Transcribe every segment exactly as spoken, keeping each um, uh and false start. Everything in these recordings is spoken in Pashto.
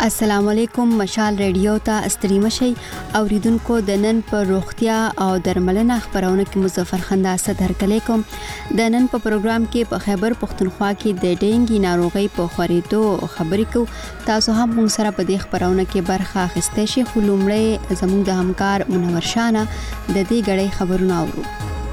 السلام علیکم. مشال ریډیو ته استریم شي اوریدونکو د نن په روغتیا او درملنه خبرونه کې مظفر خندا صدر کلیکم. د نن په پروګرام کې په خیبر پختونخوا کې د ډینګي ناروغي په خورېدو خبرې کو. تاسو هم موږ سره په دې خبرونه کې برخه اخیستئ شئ. خو لومړی زموږ د همکار منور شانه د دې غړي خبرونه اورو.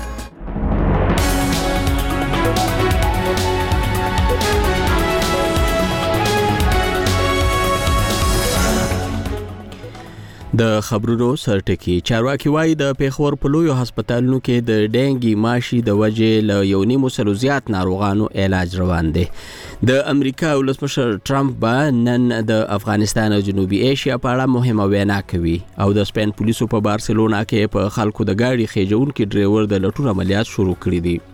د خبرونو سرټکی چارواکي وایي د پیښور په لویو هسپتالونو کې د ډینګي ماشي د وجې له یو نیمو سلو زیات ناروغانو علاج روان دي. د امریکا ولسمشر ټرمپ به نن د افغانستان او جنوبي ایشیا په اړه مهمه وینا کوي او د سپین پولیسو په بارسلونا کې په خلکو د گاډي خېجونکو ډرایور د لټون عملیات شروع کړي دي.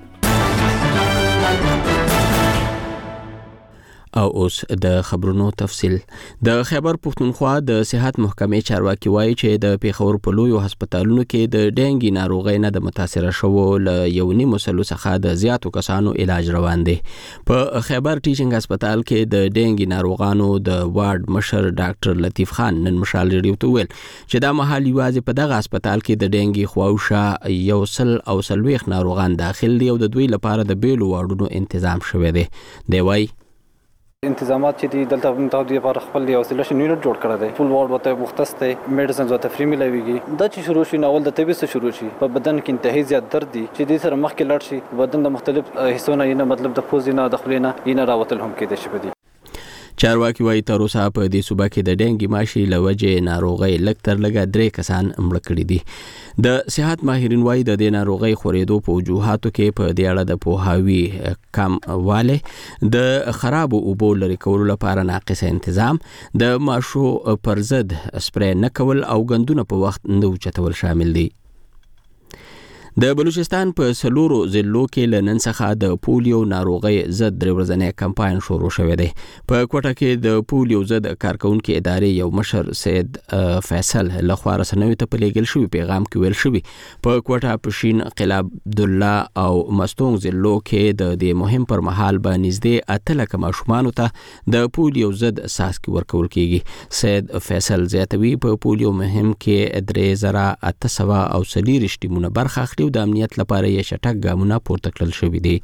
او اوس د خبرونو تفصیل. د خیبر پختونخوا د صحت محکمې چارواکي وایي چې د پیښور په لویو هسپتالونو کې د ډینګي ناروغۍ نه د متاثره شوو له یو نیمو سلو څخه د زیاتو کسانو علاج روان دي. په خیبر ټیچنګ هسپتال کې د ډینګي ناروغانو د وارډ مشر ډاکټر لطیف خان نن مشال ریډیو ته ویل چې دا مهال یوازې په دغه هسپتال کې د ډینګي خواوشا یو سل او سلويخ ناروغان داخل دي او د دوی لپاره د بیلو واردونو تنظیم شوی دی. دی وایي انتظامات چې دي دلته متعدد لپاره خپل دی او سلیشن یونټ جوړ کړی دی. فول وارډ وته مختص دی، میډیسنز وته فری ملويږي. دا چې شروع شي ناول د طبي څخه شروع شي په بدن کې انتهایی زیات درد دي چې دې سره مخکې لاړ شي بدن د مختلف حصو نه نه مطلب د پوزې نه د خولې نه یې نه راوتل هم کېدای شي. په دې چارواکي وایي تر اوسه په دې صوبه کې د ډینګي ماشي له وجې ناروغۍ لږ تر لږه درې کسان مړه کړي دي. د صحت ماهرین وایي د دې ناروغۍ خورېدو په وجوهاتو کې په دې اړه د پوهاوي کم واله، د خرابو اوبو لرې کولو لپاره ناقص تنظیم، د ماشو پر ضد سپری نه کول او غندونه په وخت نه اوچتول شامل دي. د بلوچستان په سلورو ضلعو کې له نن څخه د پولیو ناروغۍ ضد درې ورځنی کمپاین شروع شوی دی. په کوټه کې د پولیو ضد کارکونکو ادارې یو مشر سید فیصل لخوا رسنیو ته په لیږل شوی پیغام کې ویل شوی په کوټه، پشین، قلعه عبدالله او مستونګ ضلعو کې د دې مهم پر مهال به نږدې اته لکه ماشومانو ته د پولیو ضد څاڅکي ورکول کیږي. سید فیصل زیاتوي په پولیو مهم کې درې زره اته سوه او څلېرویشت ټیمونه برخه اخلي. د امنیت لپاره یې شټک ګامونه پورته کړل شوي دي.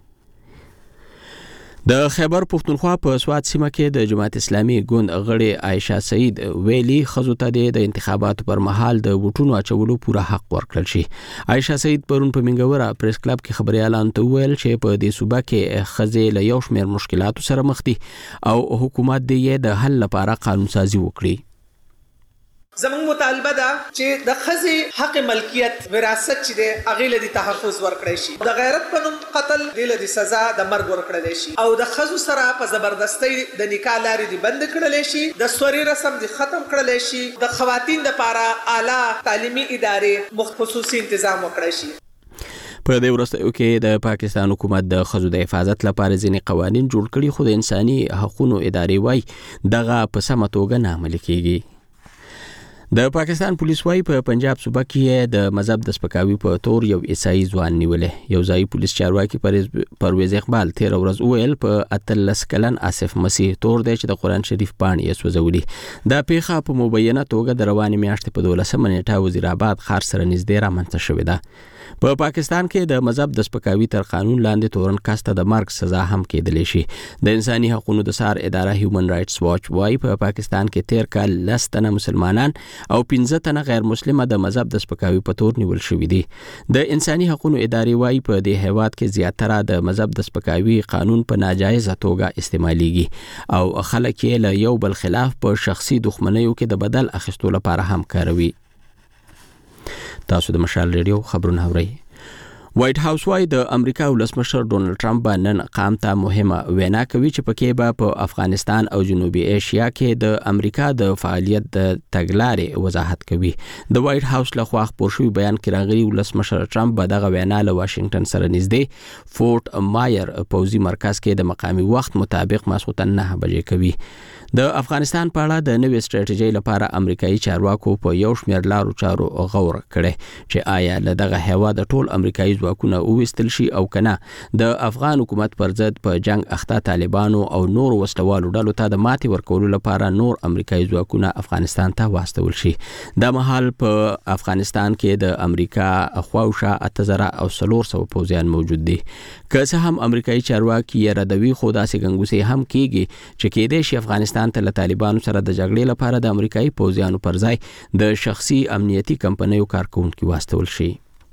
د خیبر پختونخوا په سوات سیمه کې د جماعت اسلامي ګوند غړي عایشه سعید ویلي ښځو ته د انتخاباتو پر مهال د ووټونو اچولو پوره حق ورکړل شي. عایشه سعید پرون په منګوره پریس کلب کې خبريالانو ته ویل چې په دې صوبه کې ښځې له یو شمېر مشکلاتو سره مخ دي او حکومت دې د حل لپاره قانون سازي وکړي. زمون مطالبه ده چې د خزي حق ملکیت وراثت چې د اغیله دي تحفظ ورکړي شي. د غیرت په نوم قتل د دې سزا د مرګ ورکړل شي او د خزو سره په زبردستۍ د نکاح لارې دي بند کړل شي. د سوري رسم دي ختم کړل شي. د خواتین د لپاره اعلی تعلیمي ادارې خصوصي تنظیم وکړي شي. په دې وروستیو کې د پاکستان حکومت د ښځو د حفاظت لپاره ځینې قوانین جوړ کړي خو د انساني حقوقو ادارې وایي دغه په سمه توګه نه عملي کیږي. د پاکستان پولیس وایي په پنجاب صوبه کې د مذهب د سپکاوي په تور یو عیسائی ځوان نیولې. یو ځای پولیس چارواکي پرویز اقبال تیر ورځ وویل په اتلس کلن آصف مسیح تور دی چې د قرآن شریف پاڼې یې سوځولي. دا پیښه په مبینه توګه د روانې میاشتې په دولسمه نیټه وزیرآباد ښار سره نږدې رامنځته شوې ده. په پاکستان کې د مذهب د سپکاوي تر قانون لاندې تورن کس ته د مرګ سزا هم کېدلی شي. د انساني حقوقو د سار اداره هیومن رائټس واچ وایي په پاکستان کې تیر کال لس تنه مسلمانان او پنځه تنه غیر مسلمه د مذهب د سپکاوي په تور نیول شوي دي. د انساني حقوقو ادارې وایي په دې هیواد کې زیاتره د مذهب د سپکاوي قانون په ناجایزه توګه استعمالېږي او خلک یې له یو بل خلاف په شخصي دښمنیو کې د بدل اخیستو لپاره هم کاروي. تاسو د مشال ریډیو خبرونه اورئ. وایټ هاوس وايي د امریکا ولسمشر ډونالد ټرمپ نن قام ته مهمه وینا کوي چې پکې به په افغانستان او جنوبي ایشیا کې د امریکا د فعالیت د تګلارې وضاحت کوي. د وایټ هاوس لخوا خپور شوی بیان کې راغلي ولسمشر ټرمپ به دغه وینا له واشنگټن سره نږدې فورټ مایر پوځي مرکز کې د مقامي وخت مطابق ماسخوتن نه بجې کوي. د افغانستان په اړه د نوې ستراتیژۍ لپاره امریکایي چارواکو په یو شمېر لارو چارو غور کړي چې آیا له دغه هیواد ټول امریکایي ځواکونه وویستل شي او کنه د افغان حکومت پر ضد په جنگ اخته طالبانو او نور وسلوالو ډلو ته د ماتي ورکولو لپاره نور امریکایي ځواکونه افغانستان ته واستول شي. د مهال په افغانستان کې د امریکا خواوشا اتزره او څلور سوه پوځیان موجود دي. که څه هم امریکایي چارواکي یې ردوي خو داسې ګنګوسې هم کیږي چې کېدای شي افغانستان ته له طالبانو سره د جګړې لپاره د امریکایي پوځیانو پر ځای د شخصي امنیتي کمپنیو کارکونکي واستول شي.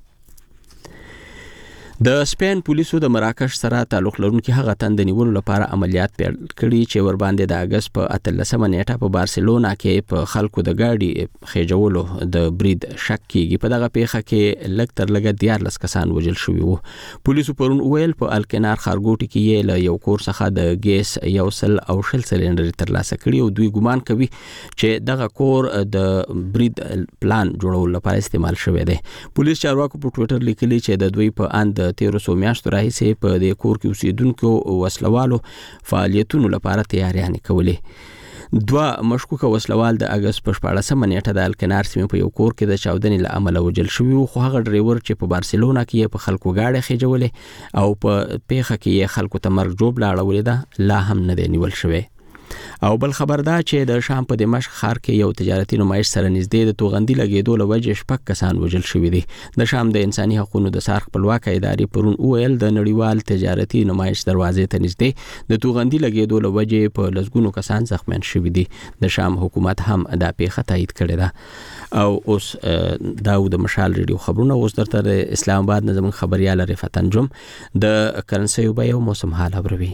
د سپین پولیسو د مراکش سره تعلق لرونکي هغه تن د نیولو لپاره عملیات پیل کړي چې ور باندې د اگست په اتلسمه نیټه په بارسلونا کې په خلکو د گاډي خېجولو د برید شک کیږي. په دغه پیښه کې لږ تر لږه دیارلس کسان وژل شوي وو. پولیسو پرون ویل په الکنار خارګوټي کې یې له یو کور څخه د ګیس یو سل او شل سلندر ترلاسه کړي او دوی ګمان کوي چې دغه کور د برید پلان جوړولو لپاره استعمال شوی دی. پولیس چارواکو په ټوئیټر لیکلي چې د دوی په اند تیرو سو میاشتو راهیسې په دې کور کې اوسېدونکو وسلوالو فعالیتونو لپاره تیاریانې کولې. دوه مشکوکه وسلوال د اگست په شپاړسمه نیټه د الکنار سیمې په یو کور کې د چاودنې له امله وژل شوي وو، خو هغه ډریور چې په بارسلونا کې یې په خلکو گاډي خېجولې او په پیښه کې یې خلکو ته مرګ جوړه اړولې ده لا هم نه دی نیول شوی. او بل خبر دا چې د شام په دمشق ښار کې یو تجارتي نمایش سره نږدې د توغندي لګېدو له وجې شپږ کسان وژل شوي دي. د شام د انساني حقوقو د څار خپلواکه ادارې پرون وویل د نړیوال تجارتي نمایش دروازې ته نږدې د توغندي لګېدو له وجې په لسګونو کسان زخمیان شوي دي. د شام حکومت هم دا پیښه تایید کړې ده. او اوس دا د مشال ریډیو خبرونه. اوس درته د اسلام آباد نه زموږ خبريال رفعت انجم د کرنسي بیه او موسم حال خبروي.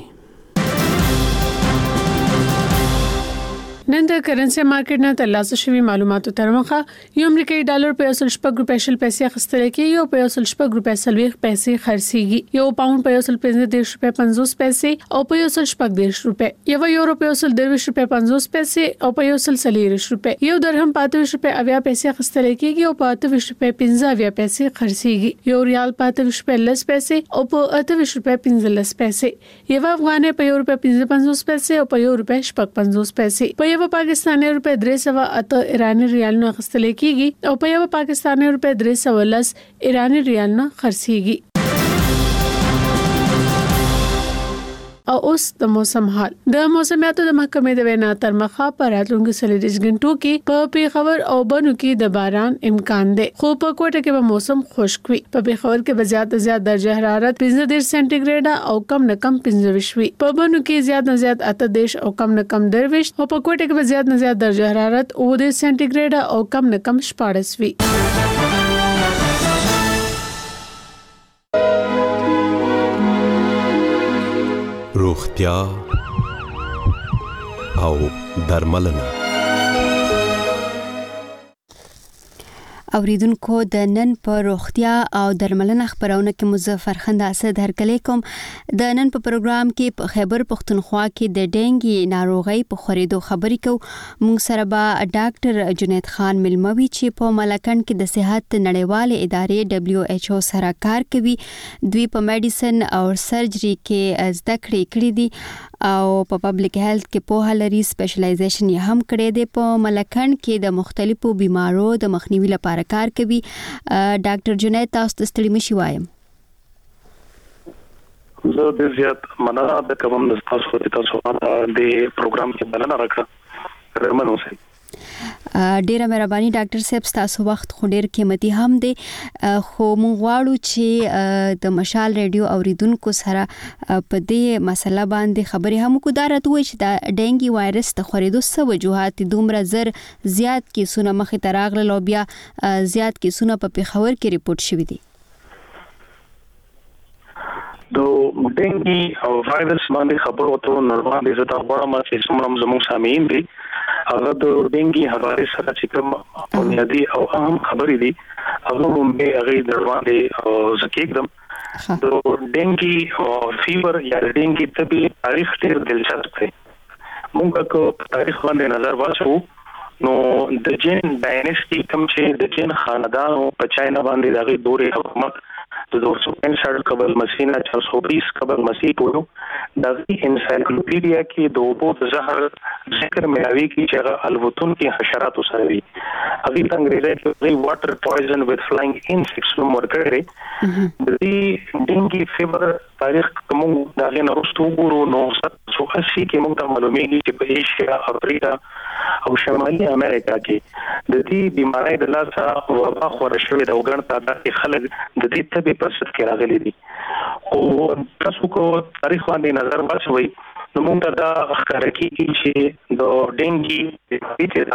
نن د کرنسي مارکیټ نه ترلاسه شوی معلوماتو تر مخه یو امریکایي ډالر په اصل شپږ روپۍ شل پیسې اخیستل کېږي او په اصل شپږ روپۍ سلويخ پیسې خرڅيږي. یو پاوند په اصل پنځه دیرش روپۍ پنځوس پیسې او په اصل شپږ دیرش روپۍ. یو یورو په اصل درویش روپۍ پنځوس پیسې او په اصل څلوېښت روپۍ. یو درهم په اتویشت روپۍ اویا پیسې اخیستل کېږي او په اتویشت روپۍ پنځه اویا پیسې خرڅيږي. یو ریال په اتویشت روپۍ لس پیسې او په اتویشت روپۍ پنځلس پیسې. یو افغانۍ په یو روپۍ پنځه پنځوس پیسې او په یو روپۍ شپږ پنځوس پیسې. په یو پاکستاني روپۍ درې سوه اته ایراني ریالونه اخیستل کېږي او په یو پاکستاني روپۍ درې سوه لس ایراني ریالونه خرڅيږي. او اوس د موسم حال. د موسمیاتو د محکمې د وینا تر مخه په راتلونکو څلوېښت غنټو کې په پیښور او بنو کې د باران امکان دی، خو په کوټه کې به موسم خشک وي. په پیښور کې به زیات نه زیات درجه حرارت پنځه دیرش سانتي ګریډ او کم نه کم پنځه ویشت وي. په بنو کې زیات نه زیات اته دیرش او کم نه کم درویشت او په کوټه کې به زیات نه زیات درجه حرارت اووه دیرش سانتي ګریډ او کم نه کم شپاړس وي. روغتیا او درملنه. اوریدونکو د نن په روغتیا او درملنه خبرونه کې مظفر خنداسه درکلې کوم. د نن په پروګرام کې په خیبر پختونخوا کې د ډینګي ناروغي په خورېدو خبرې کوو. موږ سره به ډاکټر جنید خان ملموي چې په ملکند کې د صحت نړیوالې ادارې دبليو ایچ او سره کار کوي. دوی په میډیسن او سرجري کې زده کړې کړې دي او په پبلک هیلث کې په هلري سپیشلایزیشن یې هم کړی دی. په ملکند کې د مختلفو بیمارو د مخنیوي لپاره کار کوي. ډاکټر جنید تاسو ته ستړي مشي وایم. زه د زیات مننه د کوم د تاسو خو تاسو د پروګرام کې بلنه راکړه. رحمان اوسئ. ډیره مهرباني ډاکټر صاحب، تاسو وخت خو ډیر قیمتي هم دی، خو مونږ غواړو چې د مشال ریډیو اوریدونکو سره په دې مسله باندې خبرې هم کو دا راته وایي چې د ډینګي وایرس د خورېدو څه وجوهات دومره زر زیات کیسونه مخې ته راغلل او بیا زیات کیسونه په پیښور کې ریپورت شوي دي. د ډینګي او وایرس باندې خبرو ته نړیوال عزت غواړم چې څومره زموږ سامعین دي هغه د ډینګي حواله سره چې کوم بنیادی او اهم خبرې دي هغه هم به هغه دروازه زکیږم. د ډینګي او فیور یا ډینګي طبي تاریخ ډېر دلچسپ دی. موږ کو تاریخ باندې نظر واچو نو د جین ډایناسټي کوم چې د جین خاندان په چاینا باندې دغه دورې حکومت د دو سو پنځه قبل مسیح نه چار سو بیس قبل مسیح پورې دغه انسایکلوپیډیا کې د اوبو د زهر ذکر ملاوي کې چې هغه الوتون کې حشرات سره وي هغه انګریزي کې واټر پویزن وذ فلاینګ انسیکټس نو مرګري د دې ډینګي فیبر تاریخ کوم دغه نورستو ګورو نو سو اسی کې موږ ته معلومیږي چې په ایشیا افریقا او شمالي امریکا کې د دې بیمارۍ د لاسه وبا خور شوې د وګړ تعداد کې خلک د دې تبي په ست کې راغلي دي او تاسو کو تاریخ باندې نظر واچوي نو موږ ته دا ښکاره کیږي چې د ډینګي بیمارۍ چې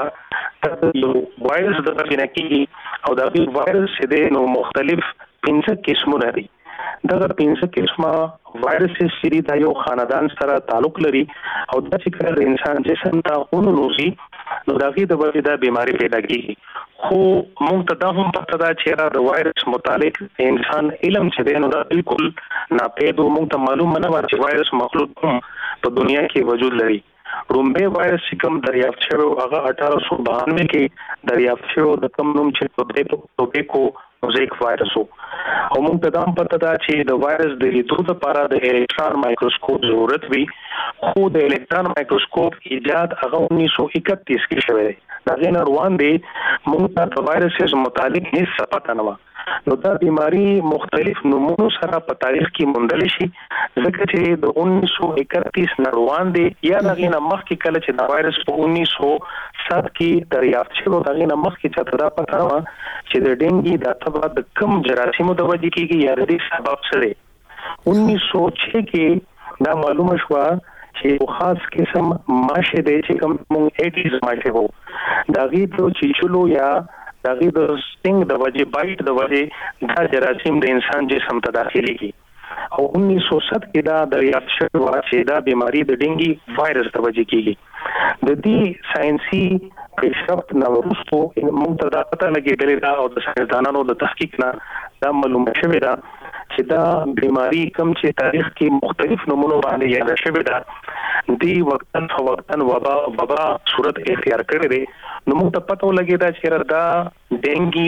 دا یو وایرس د بچنه کیږي او دا وایرس چې نو مختلف پنځه قسمونه دي دغه پنځه قسمه وایرس سری د یو خاندان سره تعلق لري او د چې کله انسان جسم ته ونوزي نو دغه د وجې د بیماری پیدا کیږي خو موږ ته دا هم پته ده چې د وایرس متعلق انسان علم چې دی نو دا بالکل ناپېدو موږ ته معلومه نه و چې وایرس مخلوق هم په دنیا کې وجود لري رومبه وایرس کوم دریافت شوی هغه اٹھارہ سو بانوے کې دریافت شوی د کوم نوم چې ټوبیکو موزیک وایرس او موږ ته دا پته ده چې د وایرس د لیدو لپاره د الکترون مایکروسکوپ ضرورت وي خو د الکترون مایکروسکوپ ایجاد هغه انیس سو اکتیس کې شوی دی دا غیر روان دی موږ ته د وایرس متعلق هیڅ پته نه و نو دا بیماری مختلف نمونو سره په تاریخ کې موندل شي ځکه چې د انیس سو اکتیس نه روان دی یا دا غیر مخکې کله چې د وایرس په انیس سو سات کې دریافت شوی دا غیر مخکې چې دا پته و چې د ډینګي د تبع د کم جراثیمو د وجې کېږي یا د دې سبب څه دی انیس سو چھ کې دا معلومه شوه چې یو خاص قسم ماشه دی چې کوم مونږ ایټیز ماشه وو دا غي ته چیچلو یا دا غي د سټینګ د وجې بایټ د وجې دا جراثیم د انسان جسم ته داخلي کی او انیس سو سات کې دا دریافت شوی و چې دا بیماری د ډینګي وایرس د وجې کېږي د دې ساينسي پیشرفت نو وروسته موږ ته دا پته لګېدلې ده او د ساينسدانانو د تحقیق نه دا معلومه شوې ده چې دا بیماری کوم چې تاریخ کې مختلف نمونو باندې یاد شوې ده دی وختن فوقتن وبا وبا صورت اختیار کړې ده نو موږ ته پته لګېده چې دا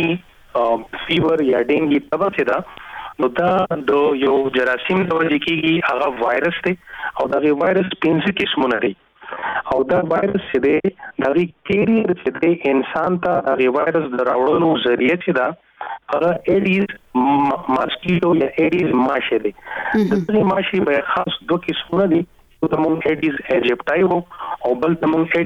ډینګي فیور یا ډینګي تبه چې ده نو دا د یو جراثیم د وجې کېږي هغه وایرس دی او دا وایرس پنځه قسمونه دي او دا وایرس چې دی دا کیریئر چې دی انسان ته دا وایرس دراوړلو ذریعہ چې دا هغه ایډیز ماسکیټو یا ایډیز ماشه دی د دې ماشي به خاص دوه قسمونه دي یو د مونږ ایډیز ایجپټای وو او بل د مونږ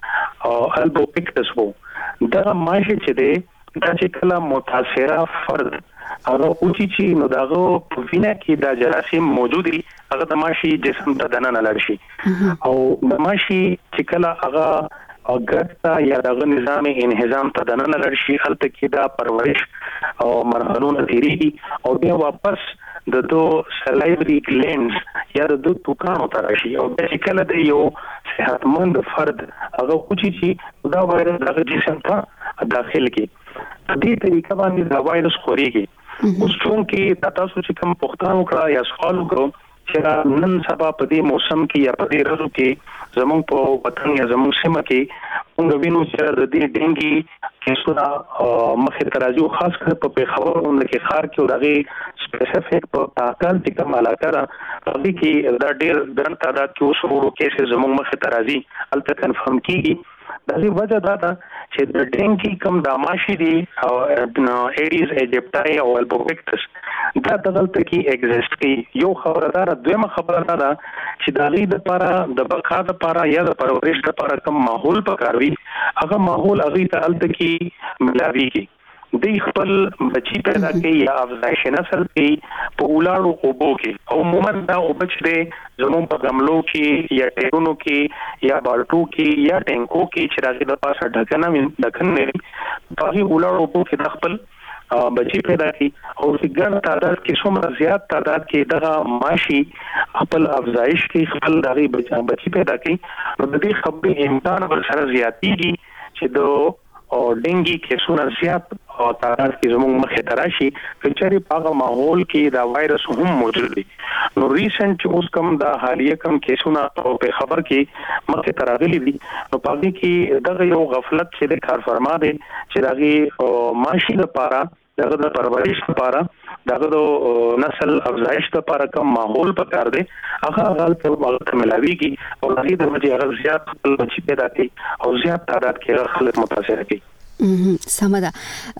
ایډیز البوپیکټس وو دا ماشه چې دی دا چې کله متاثره فرد هغه اوچی چې نو داغه په وینا کې دا جراثیم موجود دي هغه د ماشي جسم ته دننه لاړ شي او د ماشي چې کله هغه اګرتا یا دغه نظام انهضام ته دننه لاړ شي هلته کې دا پرورش او مرحلونه تیریږي او بیا واپس د دو سلایوري گلینډز یا د دو توکانو ته راشي او چې کله د یو صحتمند فرد هغه اوچی چې دا وایرس دغه جسم ته داخل کی په دې طریقه باندې دا وایرس خوريږي اوس چې تاسو چې کوم پښتنو کړه یا سوال وکړو چې نن سبا په دې موسم کې یا په دې ورځو کې زموږ په وطن یا زموږ سیمه کې موږ وینو چې د دې ډینګي کیسونه مخې ته راځي خاص کر په پیښور کې خار کې دغه سپیسیفیک په تاکل چې کوم علاقه ده په دې کې دا ډېر ګڼ تعداد کې اوس ورو کیسې زموږ مخې ته راځي البته کنفرم کیږي د دې وجه دا ده چې د ډینګي کوم د ماشي دي او ایډیز ایجپټای او البوپیکټس دا دغلته کې ایگزیست کوي یو خبردار دویمه خبره ده چې د غي د لپاره د بقا د لپاره یا د پرورش لپاره کوم ماحول پکاروي هغه ماحول هغه ته الته کې ملاويږي د خپل بچی پیدا کوي یا افزایش نسل کوي په ولاړو اوبو کې او عموما دا اوبچ دي زموږ په غملو کې یا ټیرونو کې یا بالټو کې یا ټینکو کې چې راځي د پاسه ډکنه ډکنه په ولاړو اوبو کې د خپل بچی پیدا کوي او څنګه تعداد کې څومره زیات تعداد کې دغه ماشي خپل افزایش کې خپل دغه بچی پیدا کوي نو د دې خبرې امکان ور سره زیاتېږي چې د او ډینګي کیسونه زیات او تعداد کې زموږ مخې ته راشي چې په هغه ماحول کې دا وایرس هم موجود دی. نو ریسنت اوس کوم دا حالیه کوم کیسونه په خبر کې مخې ته راغلي دي نو په دې کې دغه یو غفلت چې د کارفرما دی چې دغه معاشي لپاره دغه د پرورش لپاره دغه د نسل افزایش لپاره کوم ماحول پکار دی هغه غل په وخت ملاويږي او دغه د وجه هغه زیات خپل بچی پیدا کوي او زیات تعداد کې خلک متاثر کوي. سمدا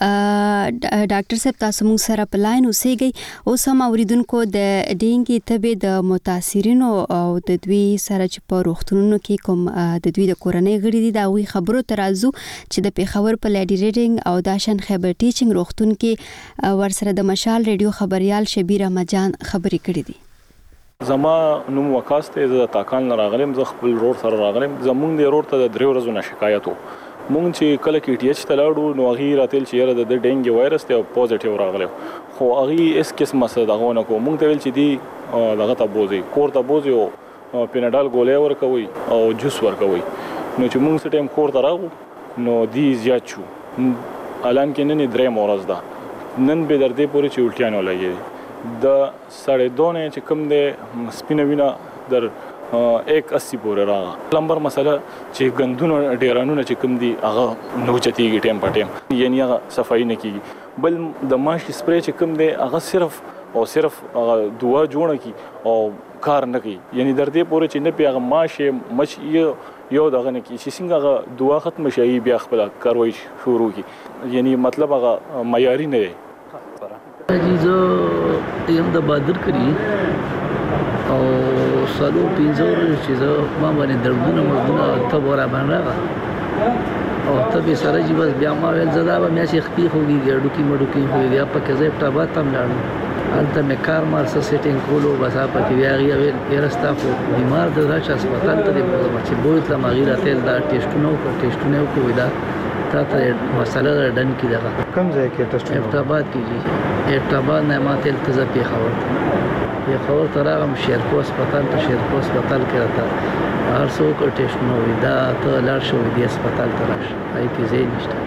ډاکټر صاحب تاسو موږ سره په لاین اوسېږئ اوس هم اوریدونکو د ډینګي تبې د متاثرینو او د دوی سره چې په روغتونونو کې کوم د دوی د کورنۍ غړي دي دا وی خبرو ترازو چې د پیښور په لیډي ریډینګ او داشن خیبر ټیچینګ روغتون کې ورسره د مشال ریډیو خبريال شبیر احمدجان خبرې کړې دي. زما نوم وقاص ته د تاکان راغلم ز خپل روړ سره راغلم زمونږ د روړ ته د درې ورځې نه شکایت وو مونږ چې کله کې ټي ایچ تلاړو نو هغه راتل چې یره د ډینګي وایرس ته پوزټیو راغلی خو هغه اس قسمه څه دغه نه کو مونږ ته ویل چې دی دغه ته بوزي کور ته بوزي او پیناډال ګولې ورکوي او جوس ورکوي نو چې مونږ سټیم کور ته راغو نو دی زیات شو الان کې نن درې مورز ده نن به در دې پورې چې الټیانو لګي د ساړې دونه چې کوم د سپینوینا در ایک اسی پورې راغله لمبر مسله چې غندونو ډیرانونه چې کوم دي هغه نو چتیږي ټیم په ټیم یعنی هغه صفائی نه کیږي بل د ماشي سپری چې کوم دی هغه صرف او صرف دوا جوړه کی او کار نه کوي یعنی در دې پورې چې نه پیغه ماشي مچ یو دغه نه کی چې څنګه دوا ختم شي بیا خپل کاروي شروع کی یعنی مطلب هغه معیاري نه دی جیزو یم د بادر کړی او سالو پینځور چې زه ما باندې دردونه مردونه ته ورا باندې او ته به سره جی بس بیا ما ول زدا به مې شیخ پی خوږي ګړو کی مړو کی خوږي بیا په کې زه ټابا تم لاړم انت مې کار مار سره سیټینګ کولو بس په کې بیا غي ورستا خو بیمار د راشه هسپتال ته دی چې بوت لا مغیره تل دا ټیسټونه او ټیسټونه کوي دا تا ته مسله ډن کی دغه کوم ځای کې ټیسټونه ابتاباد کیږي ابتاباد نه ما تل تزه پی خبر یہ خبر تراغم شیرکو اسپیټال ته شیرکو اسپیټال کې راته هر څوک ټیسټ نو ودا ته لاړ شو دی اسپیټال ته راش آی کې زی نشته.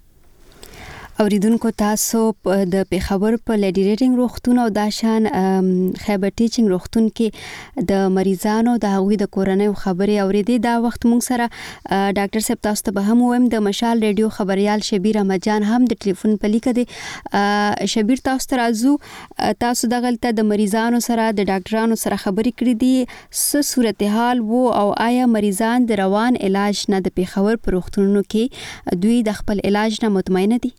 اوریدونکو تاسو د پیښور په لیډي ریډینګ روغتون او داشان خیبر ټیچینګ روغتون کې د مریضانو د هغوی د کورنۍ خبرې اوریدې دا وخت مونږ سره ډاکټر صاحب تاسو ته به هم وایم د مشال ریډیو خبريال شبیر احمدجان هم د ټلیفون په لیکه دي. شبیر تاسو ته راځو تاسو د غلطه د مریضانو سره د ډاکټرانو سره خبرې کړې دي څه صورتحال وو او آیا مریضان د روان علاج نه د پیښور په روغتونونو کې دوی د خپل علاج نه مطمئن دي؟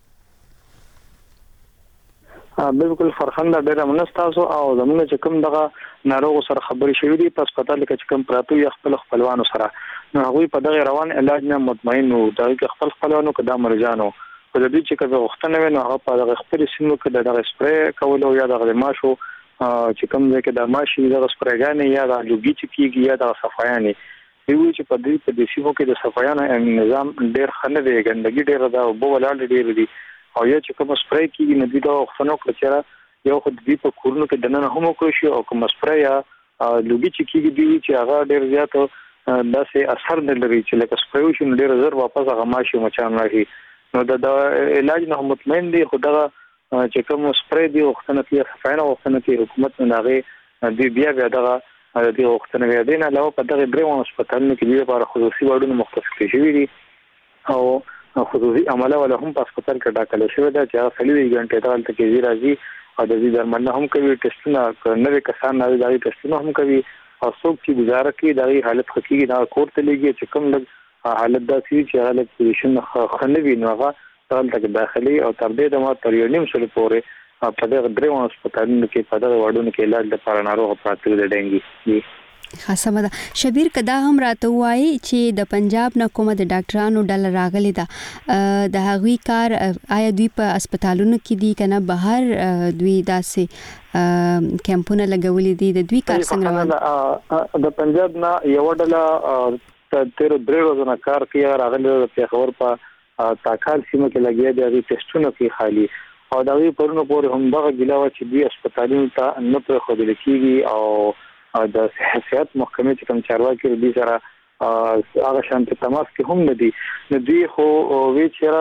بالکل فرخنده ډیره منستاسو او زموږ چې کوم دغه ناروغ سره خبرې شوې دي په هسپتال کې چې کوم پراتو یا خپل خپلوانو سره نو هغه په دغه روان علاج نه مطمئن وو دغه خپل خپلوانو کې د مریضانو په دې چې کوم وختونه ویني هغه په دغه خپل سیمو کې دغه سپری کول او یا دغه ماشو چې کوم ځای کې د ماشي دغه سپریګانې یا د لوګي چې کیږي یا د صفایانې یو چې په دې په دې سیمو کې د صفایانو نظام ډیر خنه دی ګندګي ډیر دا او بو ولاړ ډیر دي او یا چې کوم سپری کیږي نه دی دا خنو کړ چې یو خو دې په کورونو کې دنه هم کوي شي او کوم سپری یا لوګي چې کیږي دی چې هغه ډیر زیات داسې اثر نه لري چې لکه سپری شي ډیر زر واپس هغه ماشي مچان راځي نو دا علاج نه مطمئن دی خو دا چې کوم سپری دی وختنه کې صفاینه وختنه کې حکومت نه هغه دی بیا بیا دا د وختنه بیا دینه علاوه په دغه درې ونه هسپتالونو کې دی لپاره خصوصي وارډونه مختص کړي شوی دي او خصوصي عمله ولا هم په هسپتال کې ډاکل شوی دا چې سلوي غنټه دالته کې زی راځي او د دې درملنه هم کوي ټیسټونه نوې کسان نه دي ټیسټونه هم کوي او څوک چې گزاره کوي دا حالت حقيقي دا کور ته لګي چې کوم لږ حالت دا چې حالت پوزیشن خنوي نو هغه دالته داخلي او تر دې د ما تر یو نیم سره پورې په دغه درې ونه هسپتالونو کې په دغه وارډونو کې علاج لپاره ناروغ پراته دي ډنګي خاصه ده. شبیر کدا هم راته وایي چې د پنجاب نه کومه د ډاکټرانو ډله راغلي ده د هغوی کار آیا دوی په هسپتالونو کې دي کنه بهر دوی داسې کیمپونه لګولي دي د دوی کار څنګه روان د پنجاب نه یو ډله تیر درې ورځې کار کوي راغلي د پیښور په تاکال سیمه کې لګیا دي د ټیسټونو کې خالي او دا وی پرونو پورې هم دغه ګلاوه چې دوی هسپتالونو ته نه پر خودل کیږي او د صحت محکمې چې کوم چارواکي دي سره هغه شانت تماس کې هم ندي نو دوی خو وی چې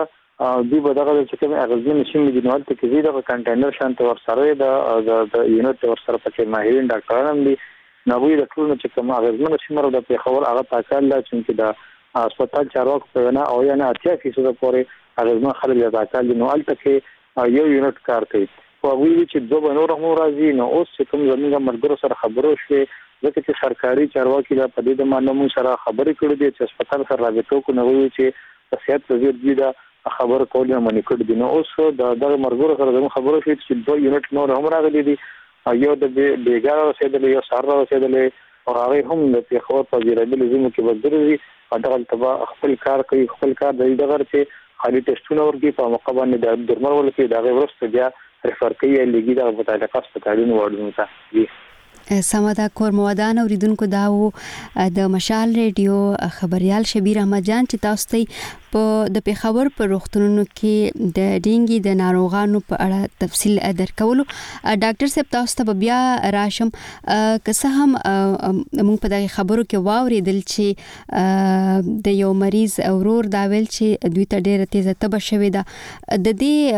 دی به دغه چې کوم اغزن شي د نوال ته کې د کنټینر شانت ور سره د د یونټ ور سره پکې ماهرین ډاکټران هم دي نوې د ټول چې کوم اغزن شي مرو د پیښور هغه تاکل لا چې د هسپتال چارواکو په وینا او یا نه اتیا فیصد پورې اغزن خلک د تاکل نوال ته کې یو یونټ کار کوي او وی چې دوه نور هم راځي نو اوس چې کوم زموږ مرګرو سره خبرو شوه ځکه چې سرکاري چارواکي دا په دې د مانمو سره خبرې کړې دي چې هسپتال سره رابطه کو نه وي چې صحت وزیر دې دا خبر کول نه منې کړ دي نو اوس د دغه مرګرو سره زموږ خبرو شوه چې دوه یونټ نور هم راغلي دي یو د بیګار رسیدلې یو سار رسیدلې او هغه هم د پیښور په ځیرابل زمو کې بدرږي او دغه تبا خپل کار کوي خپل کار د دغه چې خالي ټیسټونه ورګي په موقع باندې د درمل ولکې دا ورسته بیا ریفر کوي لګي د متعلقه هسپتالونو وړاندې ته سمدا کور موادان اوریدونکو دا وو د مشال ریډیو خبريال شبیر احمد جان چې تاسو ته په د پیښور په روغتونونو کې د ډینګي د ناروغانو په اړه تفصیل درکولو ډاکټر صاحب تاسو ته بیا راشم که څه هم موږ په دغه خبرو کې واوریدل چې د یو مریض اورور دا ویل چې دوی ته ډیره تیزه تبه شوې ده د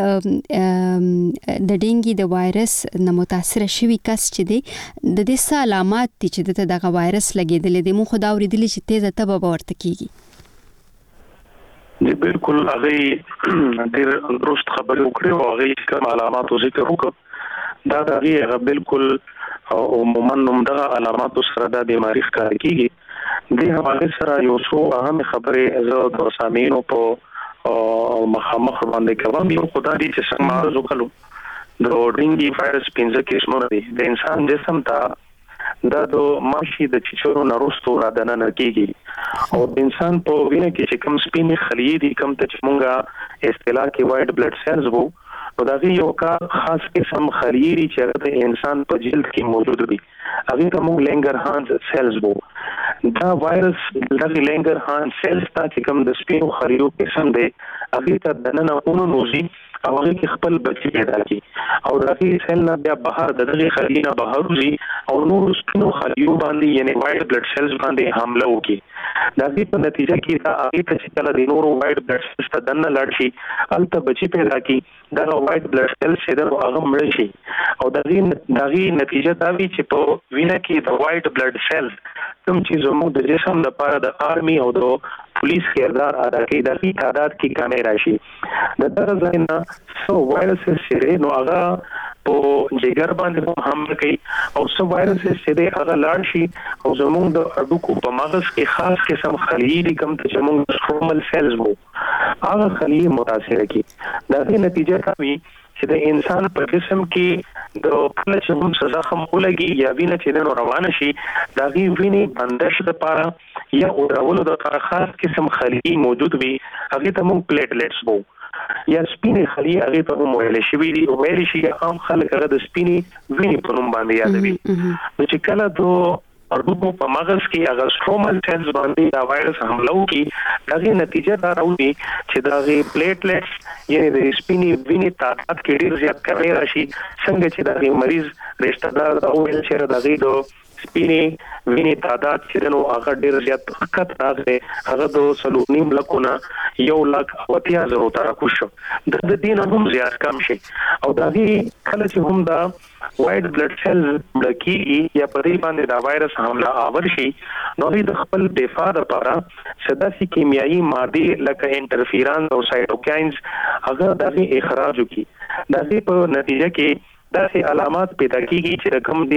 دې د ډینګي د وایرس نه متاثر شوی کس چې دی د دې څه علامات دي چې دغه وایرس لګیدل دي مو خو دا اوریدلی چې تیزه تبه به ورته کیږي دی بالکل هغه ډیر درست خبرې وکړې او هغه کوم علامات ذکر وکړ دا هغه بالکل عموما همدغه علامات سره د بیماری ښکار کیږي د حواله سره یو څو اهم خبرې زه د سامعینو په مخامخ باندې کوم یو خدای دې چې څنګه معرض وکړو د ډینګي وایرس پنځه قسمونه دي د انسان جسم ته دا د ماشي د چچورو ناروستو را دننه کیږي او د انسان په وینه کې چې کوم سپینې خلیې دي کوم ته چې مونږه اصطلاح کې وایټ بلډ سیلز وو نو دا یو کا خاص قسم خلیې دي چې د انسان په جلد کې موجود دي هغه ته مونږ لینګرهانز سیلز وو دا وایرس د لینګرهانز سیلز ته چې کوم د سپینو خلیو قسم دی هغه ته دننه اونوزي او هغه کې خپل بچي پیدا کی او راځي سیل نه بیا بهر د دغه خلینا بهر وزي او نور سپینو خلیو باندې یعنی وایټ بلډ سیلز باندې حمله وکي دا په نتیجه کې دا هغه ته چې کله د نورو وایټ بلډ سیلز ته دنه لاړ شي الته بچي پیدا کی دا وایټ بلډ سیلز چې دا هغه مړ شي او دغه دغه نتیجه دا وی چې په وینه کې د وایټ بلډ سیلز کوم چې زموږ د جسم لپاره د آرمي او د پولیس کردار ادا کوي د دې تعداد کې کمی راشي د دغه ځاینا سو وایرسز چې نو هغه په جګر باندې حمله کوي او سو وایرسز چې هغه لاړ شي او زموږ د اډوکو په مغز کې خاص قسم خلیې دي کوم چې موږ سټرومل سیلز وو هغه خلیې متاثر کی د دې نتیجه کوي چې د انسان په جسم کې د کله چې هم سزا هم ولګي یا وینه چې نو روانه شي دا غي وینې بندش لپاره یا اورولو د لپاره خاص قسم خلیې موجود وي هغه ته موږ پلیټلیټس وو یا سپینې خلیې هغه ته موږ ویل شي وی او ویل شي عام خلک هغه د سپینې وینې په نوم باندې یادوي نو چې کله دو اډوکو په مغز کې هغه سټرومل سیلز باندې دا وایرس حمله وکړي دغه نتیجه دا راوړي چې دا غي پلیټلیټس یعنی د سپینې وینې تعداد کې ډیر زیات کمی راشي څنګه چې دا مریض رشتہ دار دا ویل چې دا غي دو سپینې وینې تعداد چې نو هغه ډیر زیات وخت راغی هغه د سلونیم لکونه یو لک او اتیا زرو تر کوشو د دې نه هم زیات کم شي او دا غي کله چې هم دا وایټ بلډ سیلز بلکی یا پرې باندې دا وایرس حمله آور شي نو د خپل دفاع لپاره سداسي کیمیاوي ماده لکه انټرفیرانس او سایټوکاینز هغه دغه اخراج کوي دغه په نتیجه کې داسې علامات پیدا کیږي چې کوم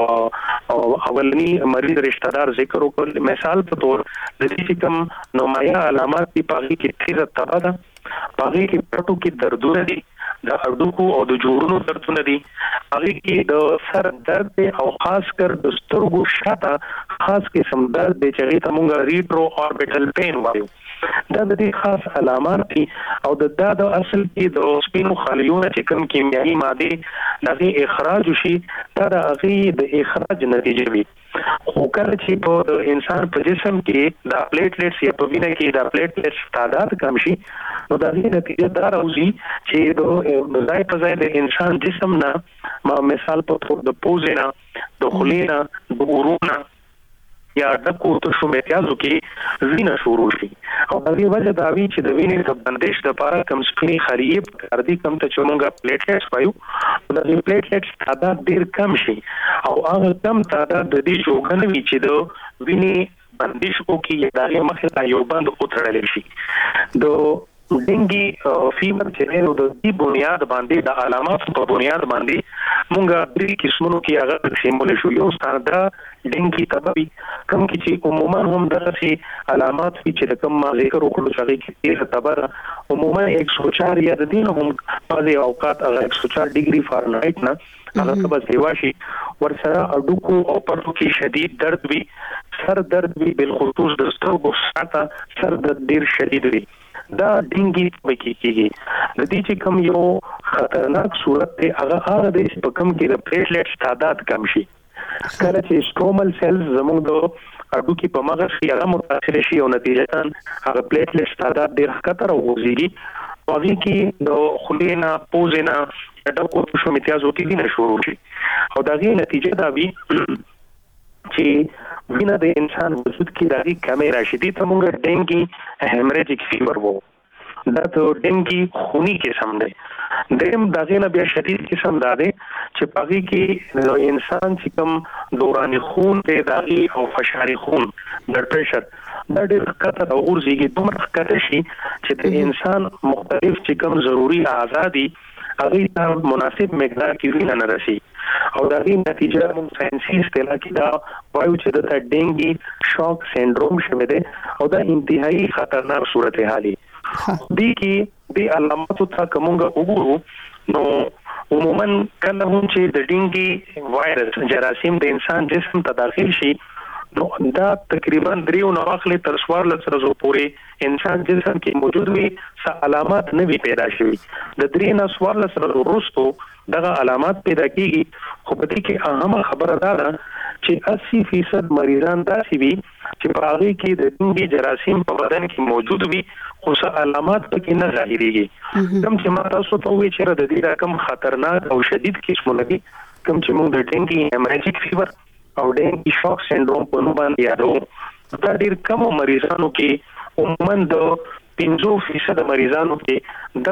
د اولنی مریض رشتہ دار ذکر وکړ مثال په تور د دې کوم نمایاں علامات په پاغي کې تیزه تبه ده پاغي کې پټو کې دردونه دي د اډوکو او د جوړونو دردونه دي هغه کې د سر درد او خاص کر د سترګو شاته خاص قسم درد چې ته مونږه ریټرو اوربیټل پین وایو دا د دې خاص علامات دي او د دا د اصل کې د سپینو خلیو چې کوم کیمیاوي ماده دغه اخراج شي دا د هغه د اخراج نتیجه وي خو کله چې په انسان په جسم کې د پلیټلیټس یا په وینه کې د پلیټلیټس تعداد کم شي نو د دې نتیجه دا راوځي چې د ځای په ځای د انسان جسم نه ما مثال په تور د پوزینا د خلینا د اورونا یا ډکو تشو میتیازو کې وینه شروع شي او دغه وجه دا وی چې د وینې د بندش لپاره کم سپینی خلیه کار دي کم ته چې موږ پلیټلیټس وایو د پلیټلیټس تعداد ډیر کم شي او هغه کم تعداد د دې جوړنه وی چې د وینې بندش کو کې دغه مخه ته یو بند اوتړل شي د ډینګي فیور چې نو د دې بنیاد باندې د علامات په بنیاد باندې مونږه درې قسمونو کې هغه تقسیمول شو یو ستاره ډینګي تبوي کوم کې چې عموما هم دغه علامات چې کوم ما ذکر وکړو چې کې تیر تبر عموما ایک سو چار یا د دین هم په اوقات هغه ایک سو چار ډیګري فارنهایت نه هغه څه بس دیواشي ورسره اډوکو او پرتو کې شدید درد وي سر درد وي بالخصوص د سترګو ساته سر درد ډیر شدید وي دا ډینګي پکې کېږي د دې چې کوم یو خطرناک صورت دی هغه هغه د په کوم کې د پلیټلیټس تعداد کم شي کله چې سټرومل سیلز زموږ د اډو کې په مغز کې هغه متاثر شي او نتیجه هغه پلیټلیټس تعداد ډیر خطر وګرځي او هغه کې د خلینا پوزینا ډکو شو میتیازو کې وینه شروع شي او دا غي نتیجه دا وی چې وینه د انسان وجود کې راځي کمې راشي دي ته موږ ډینګي هیمریجیک فیور وو دا ته ډینګي خونی قسم دی دیم دغه نه بیا شدید قسم دا دی چې پاږي کې انسان چې کوم دوران خون ته داغي او فشار خون بلډ پريشر دا ډېر خطر او ورزيږي دومره خطر شي چې د انسان مختلف چې کوم ضروري اعضاء دي هغه ته مناسب مقدار کې وینه نه رسي او دا غي نتیجه موږ ساينسي اصطلاح کې دا وایو چې د ډینګي شوک سندروم شوه دی او دا انتهایی خطرناک صورتحال دی دي کې د علاماتو ته کومه وګورو نو عموما کله هم چې د ډینګي وایرس جراثیم د انسان جسم ته داخل شي نو دا تقریبا دریو نواخله تر سوار لسرزو پورې انسان جسم کې موجود وي څه علامات نه وي پیدا شوي د درې نه سوار لسرزو وروسته دغه علامات پیدا کیږي خو په دې کې اهمه خبره ده چې اسی فیصد مریضان داسې وي چې په هغه کې د ډینګي جراثیم په بدن کې موجود وي خو څه علامات پکې نه ظاهريږي کوم چې ما تاسو ته وی چې د دې رقم خطرناک او شدید قسمونه دي کوم چې موږ د ډینګي هیمریجیک فیور او ډینګي شوک سندروم په نوم باندې یادو دا ډیر کم مریضانو کې عموما د پنځه فیصد مریضانو کې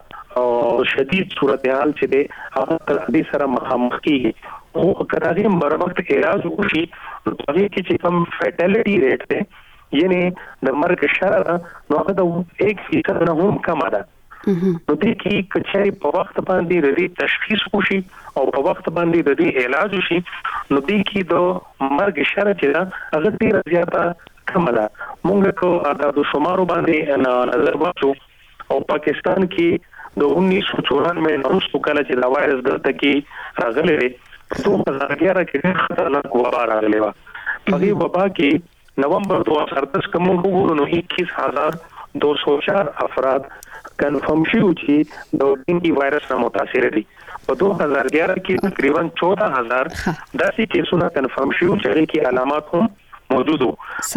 دغه شدید صورتحال چې دی هغه تر دې سره مخامخ کیږي او کراغي مرمت علاج وشي په دې کې چې کوم فیټیلیټی ریټ دی یعنی د مرګ شراره نو هغه د ایک فیصد نه هم کم ده نو دې کې کچې په وخت باندې د دې تشخیص وشي او په وخت باندې د دې علاج وشي نو دې کې د مرګ شراره چې هغه ډیر زیاته کم ده موږ کو د شمارو باندې نظر واچو او پاکستان کې د انیس سو چورانوے وروسته کله چې دا وایرس دلته کې راغلی دی په دوه هزار اګیاره کې خطرناک وبا راغلی و په دې وبا کې نومبر دو هزار دس کوم وګورو نو اکیس هزار دو سو چار افراد کنفرم شو چې د ډینګي وایرس نه متاثر دي په دوه هزار اګیاره کې تقریبا چودہ هزار داسې کیسونه کنفرم شو چې کې علامات هم موجود وو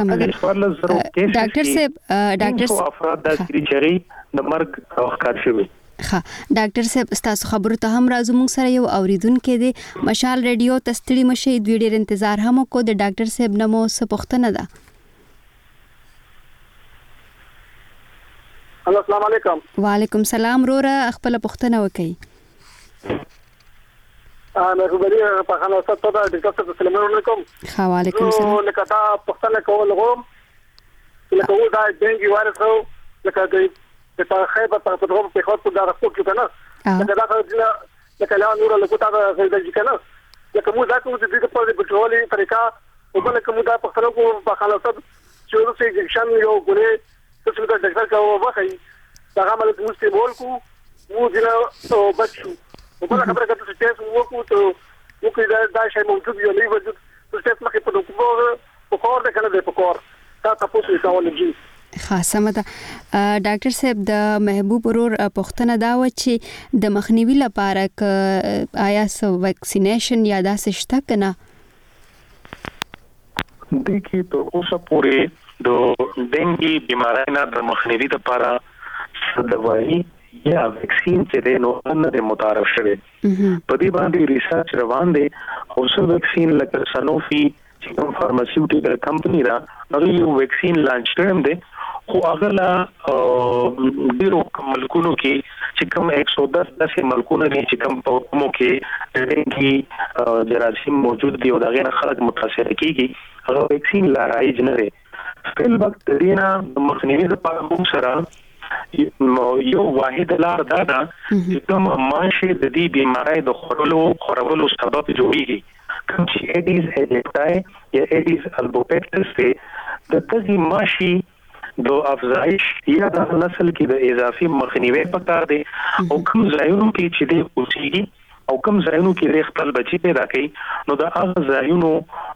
ډاکټر صاحب ډاکټر صاحب افراد د سریچري د مرګ وخت شوی ها ډاکټر صاحب تاسو خبرو ته هم راځو موږ سره یو اوریدونکو دی مشال ریډیو تستړي مشه د ډیر انتظار هم کو د ډاکټر صاحب نمو څه پوښتنه ده الو السلام علیکم وعلیکم السلام رورا خپل پوښتنه وکړئ ا مهرباني په خانه ستاسو ته ډاکټر صاحب السلام علیکم ها وعلیکم السلام نو لکه دا پوښتنه کول غواړم لکه و دا ډینګي وایرس او لکه د په خیبر په پروګرام کې خاص په دغه څوک کنه لکه دا چې لکه لا نور له کوټه د ځای کنه لکه موږ دا کوم چې د په بټولي طریقه او بل کوم دا په خلکو په خلاص چې ورته انجکشن یو ګوري څه د ډاکټر کا وخی دا عمل کوم استعمال کو مو دې او بچو او بل خبره کوي چې تاسو وکړو ته وکړئ دا دا شی موجود یو نه وجود تاسو مخکې په دوکو په کور ده کنه په کور دا تاسو کولای خاصه مده ډاکټر صاحب د محبوب ورور پوښتنه دا و چې د مخنیوي لپاره ک آیا سو ویکسینیشن یا داسې شته کنه د کی ته اوسه پورې د ډینګي بیماری نه د مخنیوي لپاره دوايي یا ویکسین چې نو نه متعارف شوه په دې باندې ریسرچ روان دي او څو ویکسین لکه سنوفي چې کوم فارماسیوټیکل کمپنی را هغه یو ویکسین لانچ کړم دی خو هغه لا ډیرو ملکونو کې چې کوم ایک سو دس داسې ملکونه دي چې کوم په کومو کې ډېنګي جراثیم موجود دي او دا غیر خلک متاثر کیږي هغه ویکسین لا رایج نه دی فل وخت دینا مخنیوي لپاره موږ سره یو واحد لار دا ده چې کوم ماشه د دې بیمارۍ د خورلو خورولو سبب جوړیږي کوم چې ایډیز ایجپټای یا ایډیز البوپیکټس ته د تزي ماشي د افزایش یا د نسل کې د اضافي مخنیوي پکار دی او کوم ځایونو کې چې د اوسېږي او کوم ځایونو کې د خپل بچی پیدا کوي نو د هغه ځایونو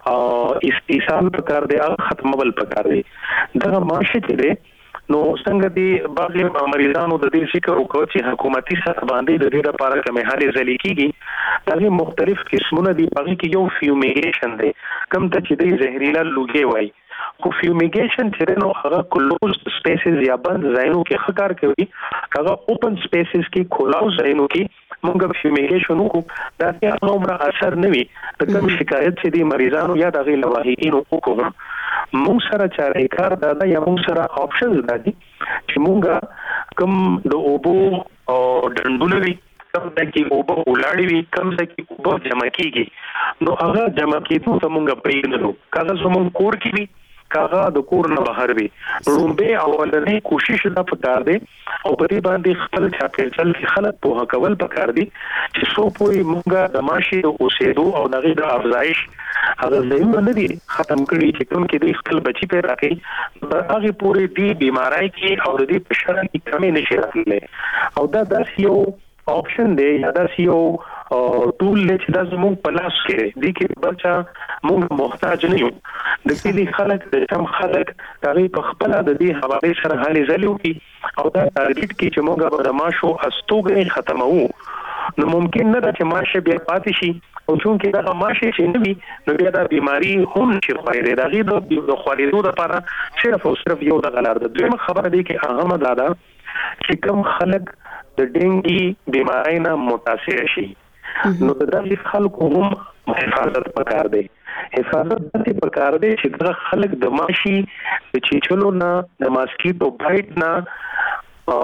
استیصال پکار دی هغه ختمول پکار دی دا ماشه چې دی نو څنګه دی باغ مریضانو د دې فکر وکړي چې حکومتي سره باندې د دې لپاره کومه هلې ځلې کیږي دا مختلف قسمونه دي په کې یو فیومیګیشن دی کوم ته چې د زهريلا لوګي وای خو فیومیګیشن چې نو هغه کلوز سپیسز یا بند ځایونو کې ښکار کوي هغه اوپن سپیسز کې کلاو ځایونو کې مونږ فیومیګیشن وکړو دا هیڅ عمره اثر نه وي د کوم شکایت چې د مریضانو یا د غیر لواحقینو وکړو مونږ سره چارې کار دا یا مونږ سره اپشنز دي چې مونږ کوم د اوبو او ډنډولوي کوم چې اوبو ولاړې وي کوم چې اوبو جمع کیږي نو هغه جمع کیدو ته مونږ پریږدو کله زموږ کور کې وي کاغه د کور نه بهر وي رومبه اولنې کوشش دا پکار دی او په دې باندې خپل چاپیریال کې خلک په کول پکار دي چې سو پوي مونږه د ماشي او اوسېدو او دغه د افزایش هغه ځایونه نه دي ختم کړي چې کوم کې د خپل بچی پیدا کوي هغه پوری دی بیماری کې او د دې پښړه کې کمی نشي راتللی او دا داسې یو اپشن دی یا داسې یو ټول چې د زموږ په لاس کې دي کې بچا موږ محتاج نه یو د دې خلک د کم خلک تغیر په خپل د دې حواله سره حالې زلو کې او دا ټارګټ کې چې موږ د ماشو استوګې ختمو نو ممکن نه ده چې ماشه بیا پاتې شي او چونکې دا ماشه چې نه وي نو بیا دا بیماری هم شي خوایره دا غي د خوالېدو لپاره صرف او صرف یو د غلار ده دویمه خبره دی کې هغه مدادا چې کوم خلک د ډینګي بیماری نه متاثر شي نو د دې خلکو هم حفاظت پکار دی حفاظت دې پکار دی چې دا خلک د ماشي د چیچلو نه د ماسکیټو بایټ نه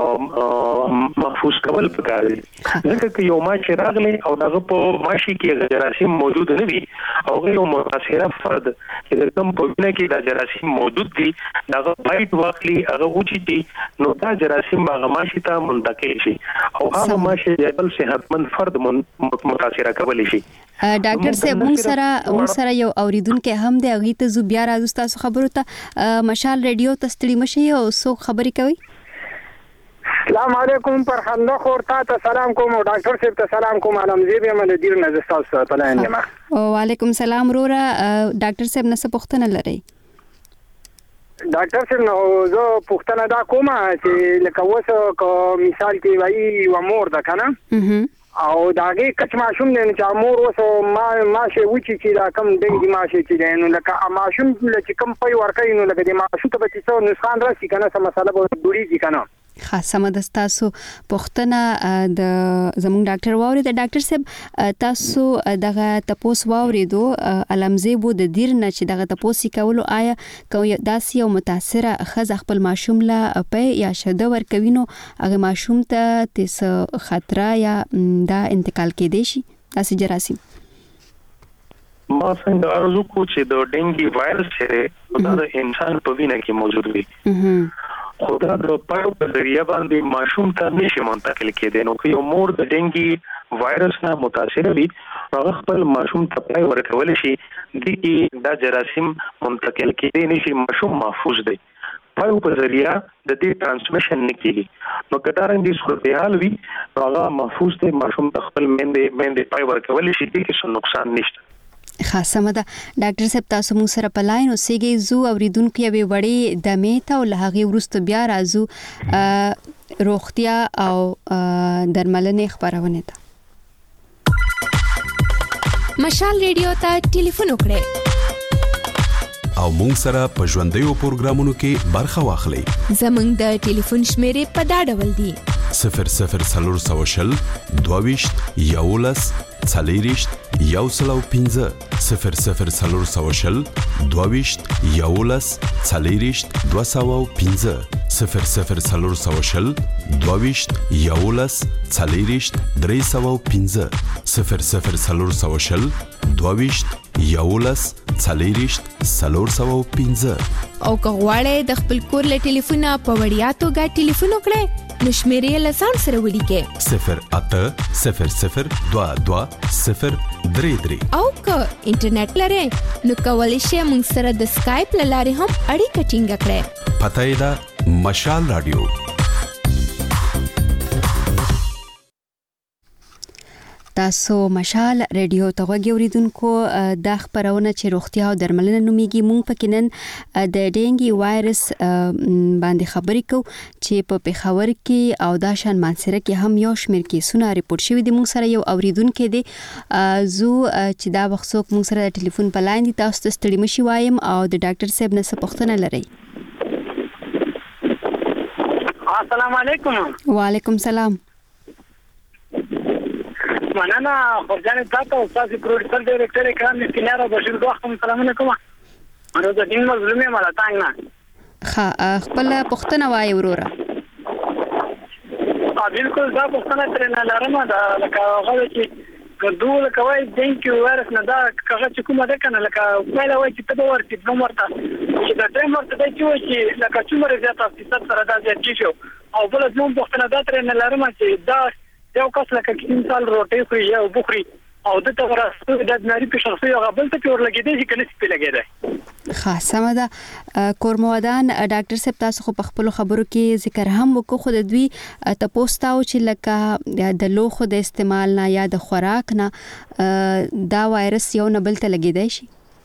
محفوظ کول پکار دی ځکه چې یو ماشي راغلی او دغه په ماشي کې جراثیم موجود نه وي او غیر متاثره فرد چې کوم په وینه کې د جراثیم موجود دي دغه بایټ واخلي هغه وچی دي نو دا جراثیم هغه ماشي ته منتقل شي او هغه ماشي بل صحتمند فرد متاثره کولی شي ډاکټر صاحب موږ سره موږ سره یو اوریدونکو هم دی هغه ته زو بیا راځو تاسو خبرو ته مشال ریډیو ته ستړي مشي او سو خبري کوي السلام علیکم پر خنده خور ته سلام کوم او ډاکټر صاحب ته سلام کوم علم زی به مل دیر نه تاسو ته لاندې ما او علیکم سلام رورا ډاکټر صاحب نه څه پوښتنه لري ډاکټر صاحب نو زه پوښتنه دا کوم چې لکه اوس کو مثال کې وایي و مور ده کنه او داګه کچ ماشوم نه چې مور اوس ما ماشه وچی چې دا کم دنګي ماشه چې نو لکه ماشوم چې کم پي ورکای نو لکه د ماشوم ته به څه نقصان راشي کنه څه مسله به ډوړيږي کنه خاصه مدستاسو پښتنه د زموږ ډاکټر واوري د ډاکټر صاحب تاسو دغه تپوس واوري دو علمزه بو د دیر نه چې دغه تپوسي کولو آیا کوي داسې او متاثره خز خپل ماشوم لا په یا شده ور کوینو هغه ماشوم ته تس خطر یا دا انتقال کې دی شي داسې جراثیم ما څنګه ارزو کو چې د ډینګي وایرس چې دا د انسان په وینه کې موجود وي خدا د پړو په ذریعہ باندې ماشوم ته نشي منتقل کېدي نو که یو مور د ډینګي وایرس نه متاثر وي هغه خپل ماشوم ته پای ورکول شي د دې د جراثیم منتقل کېدي نشي ماشوم محفوظ دی پړو په ذریعہ د دې ترانسمیشن نه کېږي نو کډارنګ دي صورتحال وي هغه محفوظ دی ماشوم ته خپل مېندې مېندې پای ورکول شي د هیڅ نقصان نشته خاصه مده ډاکټر صاحب تاسو موږ سره په لاین اوسېږئ زو اوریدونکو یوې وړې دمې ته او له هغې وروسته بیا راځو روغتیا او درملنې خپرونې ته مشال ریډیو ته ټلیفون وکړئ او موږ سره په ژوندیو پروګرامونو کې برخه واخلئ زموږ د ټلیفون شمیرې په دا ډول دي صفر صفر څلور سوه شل دوه ویشت یولس څلېرویشت یو سل او پنځه صفر صفر څلور سوه شل دوه ویشت یولس څلېرویشت دوه سوه او پنځه صفر صفر څلور سوه شل دوه ویشت یولس څلېرویشت درې سوه او پنځه صفر صفر څلور سوه شل دوه ویشت یولس څلېرویشت څلور سوه او پنځه. او که غواړئ د خپل کور له ټلیفونه په وړیا توګه ټلیفون وکړئ نو شمیرې له ځان سره ولیکئ صفر اته صفر صفر دوه دوه صفر درې درې. او که انټرنیټ لرئ نو کولی شئ موږ سره د سکایپ له لارې هم اړیکه ټینګه کړئ. پته یې ده مشال رادیو. تاسو مشال رادیو ته غوږی اوریدونکو د خبرونه چې روغتیا او درملنه نومیږي مونږ پکې نن د ډینګي وایرس باندې خبرې کوو چې په پیښور کې او د شان مانسره کې هم یو شمېر کیسونه ریپورت شوي دي. مونږ سره یو اوریدونکو دی زو چې دا وختوک مونږ سره د ټلیفون په لاین دي. تاسو ته ستړي مشي وایم او د ډاکټر صاحب نه څه پوښتنه لرئ؟ السلام علیکم. وعلیکم سلام. مننه خورجان تاسو استاد پروډوسر ډایرکټر کرام نثار بشیر دوه سلامونه کوم. انا د دین مظلومه مالا تانګ خا خپل پښتنه وای وروره. ا بالکل دا پښتنه تر نه لرم دا لکه هغه چې ګډول کوي دینکي وایرس نه دا هغه چې کومه ده کنه لکه وایي وایي چې په ورته د مرته چې دا ټیم ورته دی چې لکه څومره زیاته فیصد سره دا زیات شي او بل نو پښتنه دا تر نه لرم چې دا یو کس لکه کیم سال روټي خوري یا بخوري او د توراسته د ناری په شخصي هغه بل ته ور لګیدي چې کنه سپی لګیدي. خاصه ده کورمودان ډاکټر صاحب تاسو خو په خپل خبرو کې ذکر هم وکړو خو د دوی تاسو ته چې لکه د لوخو د استعمال نه یا د خوراک نه دا وایرس یو نه بل ته لګیدي شي.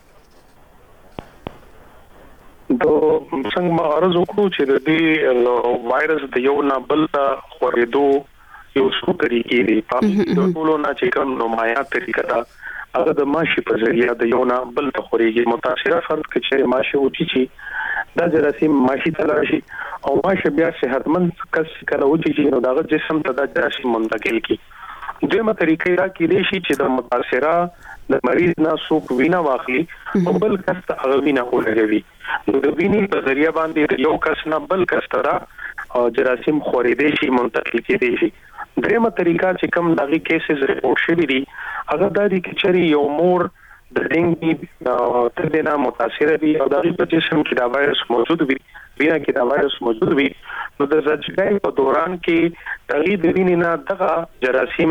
دو څنګه عرض وکړو چې د دې وایرس د یو نه بل ته خورېدو یو څو طریقې دي. په ټولو نه چې کوم نمایاں طریقه ده هغه د ماشي په ذریعہ د یو نه بل ته خوريږي. متاثره فرد کې چې ماشي اوچی شي دا جراثیم ماشي ته راشي او ماشي بیا صحتمند کس کله اوچی شي نو دا جسم ته د جراثیم منتقل کی. دغه طریقې را کې دي چې د متاثره د مریض نه څوک وینا واخلي او بل کس ته هغه وینا ولګوي نو د وینې په ذریعہ باندې یو کس نه بل کس ته جراثیم خورېدي شي منتقل کېدي شي. درېمه طریقه چې کوم دغه کیسز ریپورت شوي دي هغه د دې کې چې یو مور د ډینګي تر دې نه متاثر وي او دغه په جسم کې دا وایرس موجود وي وینا کې دا وایرس موجود وي نو د زچګۍ په دوران کې تغییر د وینې نه دغه جراثیم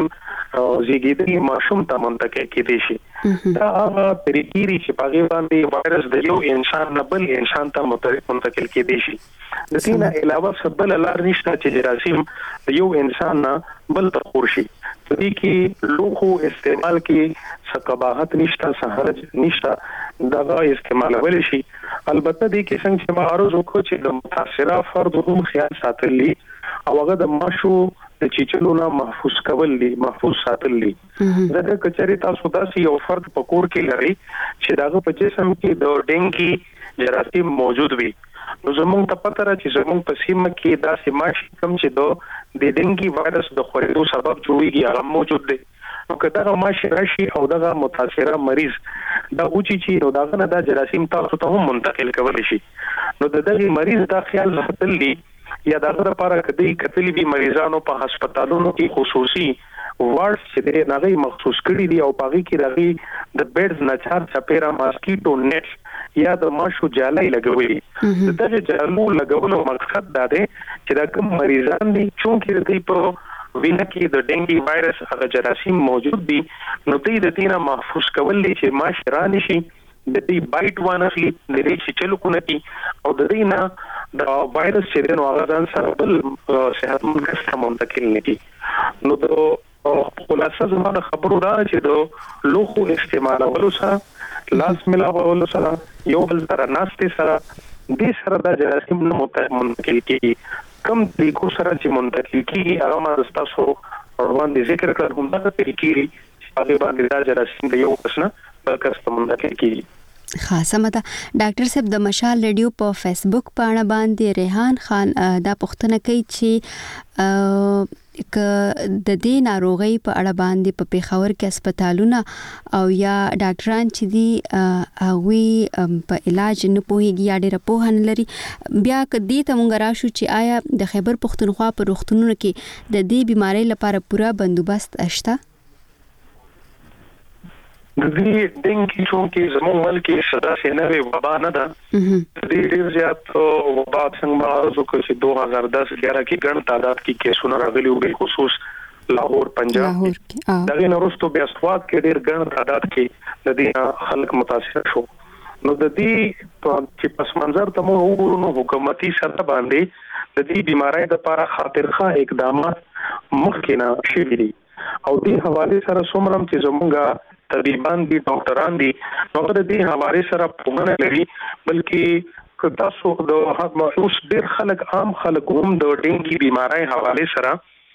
زیږیدي ماشوم ته منتقل کېدي شي. دا هغه طریقې چې په هغه باندې وایرس د یو انسان نه بل انسان ته منتقل کېدي شي. د دې نه علاوه سبل لار نشته چې جراثیم د یو انسان نه بل ته خورشي. په دې کې لوخو استعمال کې ثقافت نشته سهرج نشته دغه استعمال ول شي. البته دې کې څنګه چې ما عرض وکړ چې د متاثره فرد هم خیال ساتلی او هغه د ماشو د چیچلو نه محفوظ کول دي محفوظ ساتل دي. دا کچري تاسو داسې یو فرد په کور کې لري چې داغه په جسم کې د ډینګي جراثیم موجود وي نو زموږ ته پته را چې زموږ په سیمه کې داسې ماشي کم چې د ډینګي وایرس د خورېدو سبب جوړیږي هغه موجود دی. نو که دغه ماشي راشي او دغه متاثره مریض دا اوچی چې نو دغه نه د جراثیم تاسو ته هم منتقل کولی شي. نو د دغه مریض دا خیال ساتل دي یا دغه لپاره کدی کتلی به مریضانو په هسپتالونو کې خصوصي وارډ چې د نغې مخصوص کړي دي او پاغي کې راغي د بیډز نه چار چپیرا ماسکیټو نت یا د ماشو جالای لګوي. دغه جالو لګولو مقصد دا دی چې دا کوم مریضان دي چې دوی په وینه کې د ډینګي وایرس هغه جراثیم موجود دي نو دوی د دې نه محفوظ کول چې ماش را نشي د دې بایټ وانخلي د دې چې چلو کو نه کی او د دې نه د وایرس چې نو هغه ځان سره بل صحتمند کس ته منتقل نه کی. نو د خلاصه زموږ خبرو دا چې د لوخو استعمالولو سره لاس ملاولو سره یو بل سره ناشته سره دې سره د جراثیم نه منتقل کی کم طریقو سره چې منتقل کیږي هغه ما تاسو وړاندې ذکر کړل هم دا طریقې چې هغه باندې د جراثیم د یو کس نه بل کس ته منتقل کیږي. خاصه مده ډاکټر صاحب د مشال ریډیو په فیسبوک باندې باندې ریحان خان دا پوښتنه کوي چې ک د دې ناروغي په اړه باندې په پیښور کې هسپتالونه او یا ډاکټران چې دي هغوی په علاج نه پوهیږي یا ډېر په نه لري بیا کدی ته مونږ راشو چې آیا د خیبر پښتونخوا په روغتونونو کې د دې بیماری لپاره پوره بندوبست شته؟ د دې ډنګي چې زموږ ملک کې صدا سينوي وبا نه ده د دې ډېر زیات وبا څنګه مارزو کې دوه هزار دس ګیارہ کې ګڼ تعداد کې کیسونه راغلي او په خصوص لاهور پنجاب دغه نورستو بیا سواد کې ډېر ګڼ تعداد کې د دې خلک متاثر شو نو د دې چې پس منظر ته مو وګورو نو حکومتي سطح باندې د دې بیماری لپاره خاطرخواه اقدامات مخکې نه شوي دي او دې حواله سره څومره چې زموږه طبيبان دي ډاکټران دي نو د دې حواله سره پوهنه لري بلکې تاسو د اوس ډېر خلک عام خلک هم د ډینګي بیماری حواله سره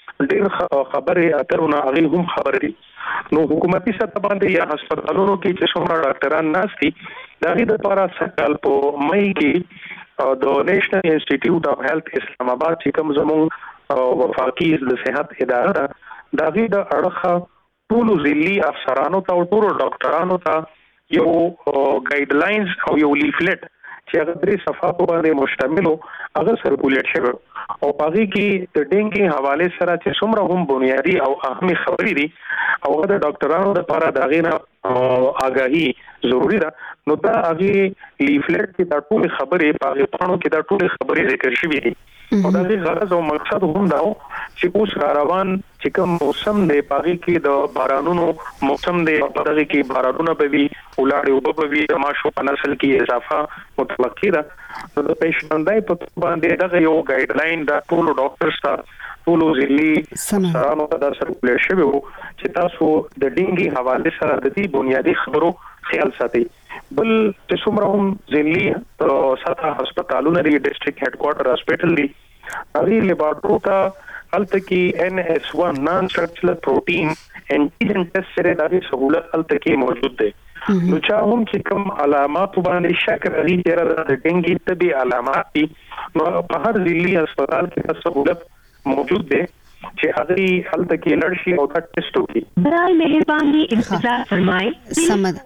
ډېر خبره اترونه هغه هم خبر دي نو حکومتي سطح باندې یا هسپتالونو کې چې څومره ډاکټران ناشتي دا غي د لپاره سکل په مې کې د نېشنل انسټیټیوټ اف هیلث اسلام آباد چې کوم زموږ وفاقي د صحت اداره دا غي د اړخه ټول ضلعي افسرانو ته او ټول ډاکټرانو ته یو ګایډ لاینز او یو لیفلټ چې هغه درې صفحات باندې مشتمل هغه سرکولیټ شوی او هغه کې د ډینګي حواله سره چې څومره هم بنیادی او اهمي خبرې دي او د ډاکټرانو لپاره دا غینه آگاهی ضروری ده نو دا هغه لیفلټ کې دا ټول خبرې په هغه پاڼو کې دا ټول خبرې ذکر شوي دي او دا غرض او مقصد هم دا چې اوس روان چې کوم موسم دی پاره کې د بارانونو موسم دی پاره کې بارانونه به وي ولاړ او به وي د ماشو په نسل کې اضافه متوقع ده نو د پیشندای په باندې دا یو ګایډ لاین دا ټول ډاکټرز ته ټول ضلعي سره دا سرکولیټ شوی چې تاسو د ډینګي حواله سره د دې بنیادی خبرو خیال ساتي بل چې څومره هم ضلعي سطح هسپتالونه لري ډیسټریکټ هډ کوارټر هسپتال دی هغه لیبارټوري ته الته کې ان اس ون نان سټرکچرل پروتین انټیجن ټیسټ سره د سہولت الته کې موجود دی نو چا هم چې کوم علامات باندې شک لري چې د ډینګي طبي علامات دي نو په هر ضلعي هسپتال کې سہولت موجود دی چې هغه الته کې لړشي او دا ټیسټ وکړي برای مهرباني انتظار فرمایي سمد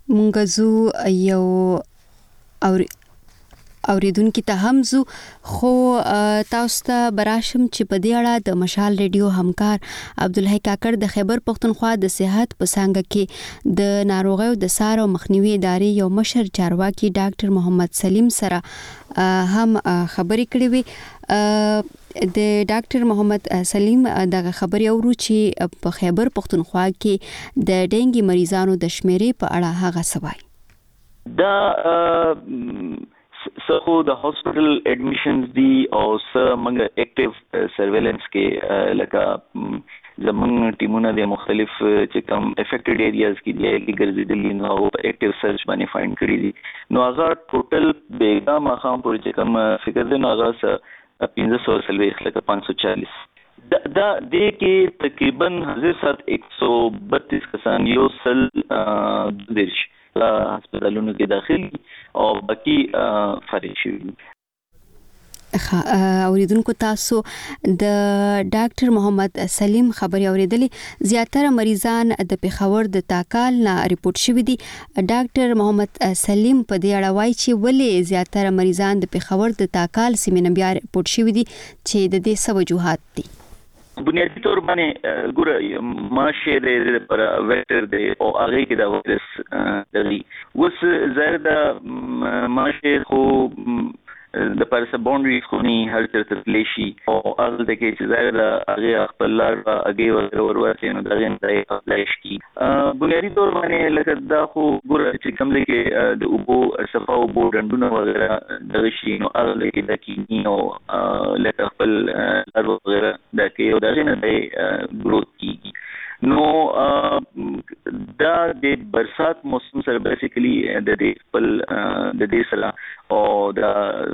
مونږ یو اور اوریدونکو ته هم زو خو تاسو ته براشم چې په دې اړه د مشال ریډیو همکار عبدالحی کاکړ د خیبر پښتونخوا د صحت په څنګه کې د ناروغیو د سار او مخنیوي ادارې یو مشر چارواکي ډاکټر محمد سلیم سره هم خبرې کړې وي د ډاکټر محمد سلیم دغه خبري اورو چې په خیبر پښتونخوا کې د ډینګي مریضانو د شمیرې په اړه هغه سوای دا سخو د هاسپټل اډمیشنز دی او سره موږ اکټیو سرویلنس کې لکه زمونږ ټیمونه د مختلف چې کوم افیکټډ ایریاز کې دی چې ګرځېدلي نو او اکټیو سرچ باندې فایند کړی دي نو هغه ټوټل بیګا مخام پر چې کوم فکر دی نو هغه س پنځه سوه سلويخ لکه پانچ سو چالیس دا دا د کې تقریبا حاضر سات ایک سو بتیس کسان یو سل درش هسپتالونو کې داخلي او باقي فارغ شوي اوریدونکو تاسو د ډاکټر محمد سلیم خبري اوریدلې زیاتره مریضان د پیښور د تاکال نه ریپورت شوي دي ډاکټر محمد سلیم په دې اړه وایي چې ولې زیاتره مریضان د پیښور د تاکال سیمې نه بیا ریپورت شوي دي چې د دې څه وجوهات دي بنیادی طور باندې ګوره ماشه د پر ویکټر دی او هغه کې دا وایرس دی وس زړه د ماشه خو د پرسه باونډري خو نه هر څه تلشي او هغه د کې چې زړه د هغه خپل لار هغه ورورته نو دا نه اپلایش کی بنیادی طور باندې لکه دا خو ګوره چې کوم لکه د اوبو صفاو بو ډندونه وغیرہ د شي نو هغه کې د کینی او لکه خپل لار وغیرہ د کې دا نه دی ګروث کیږي نو دا د برسات موسم سره بیسیکلی د دې خپل د دې سره او د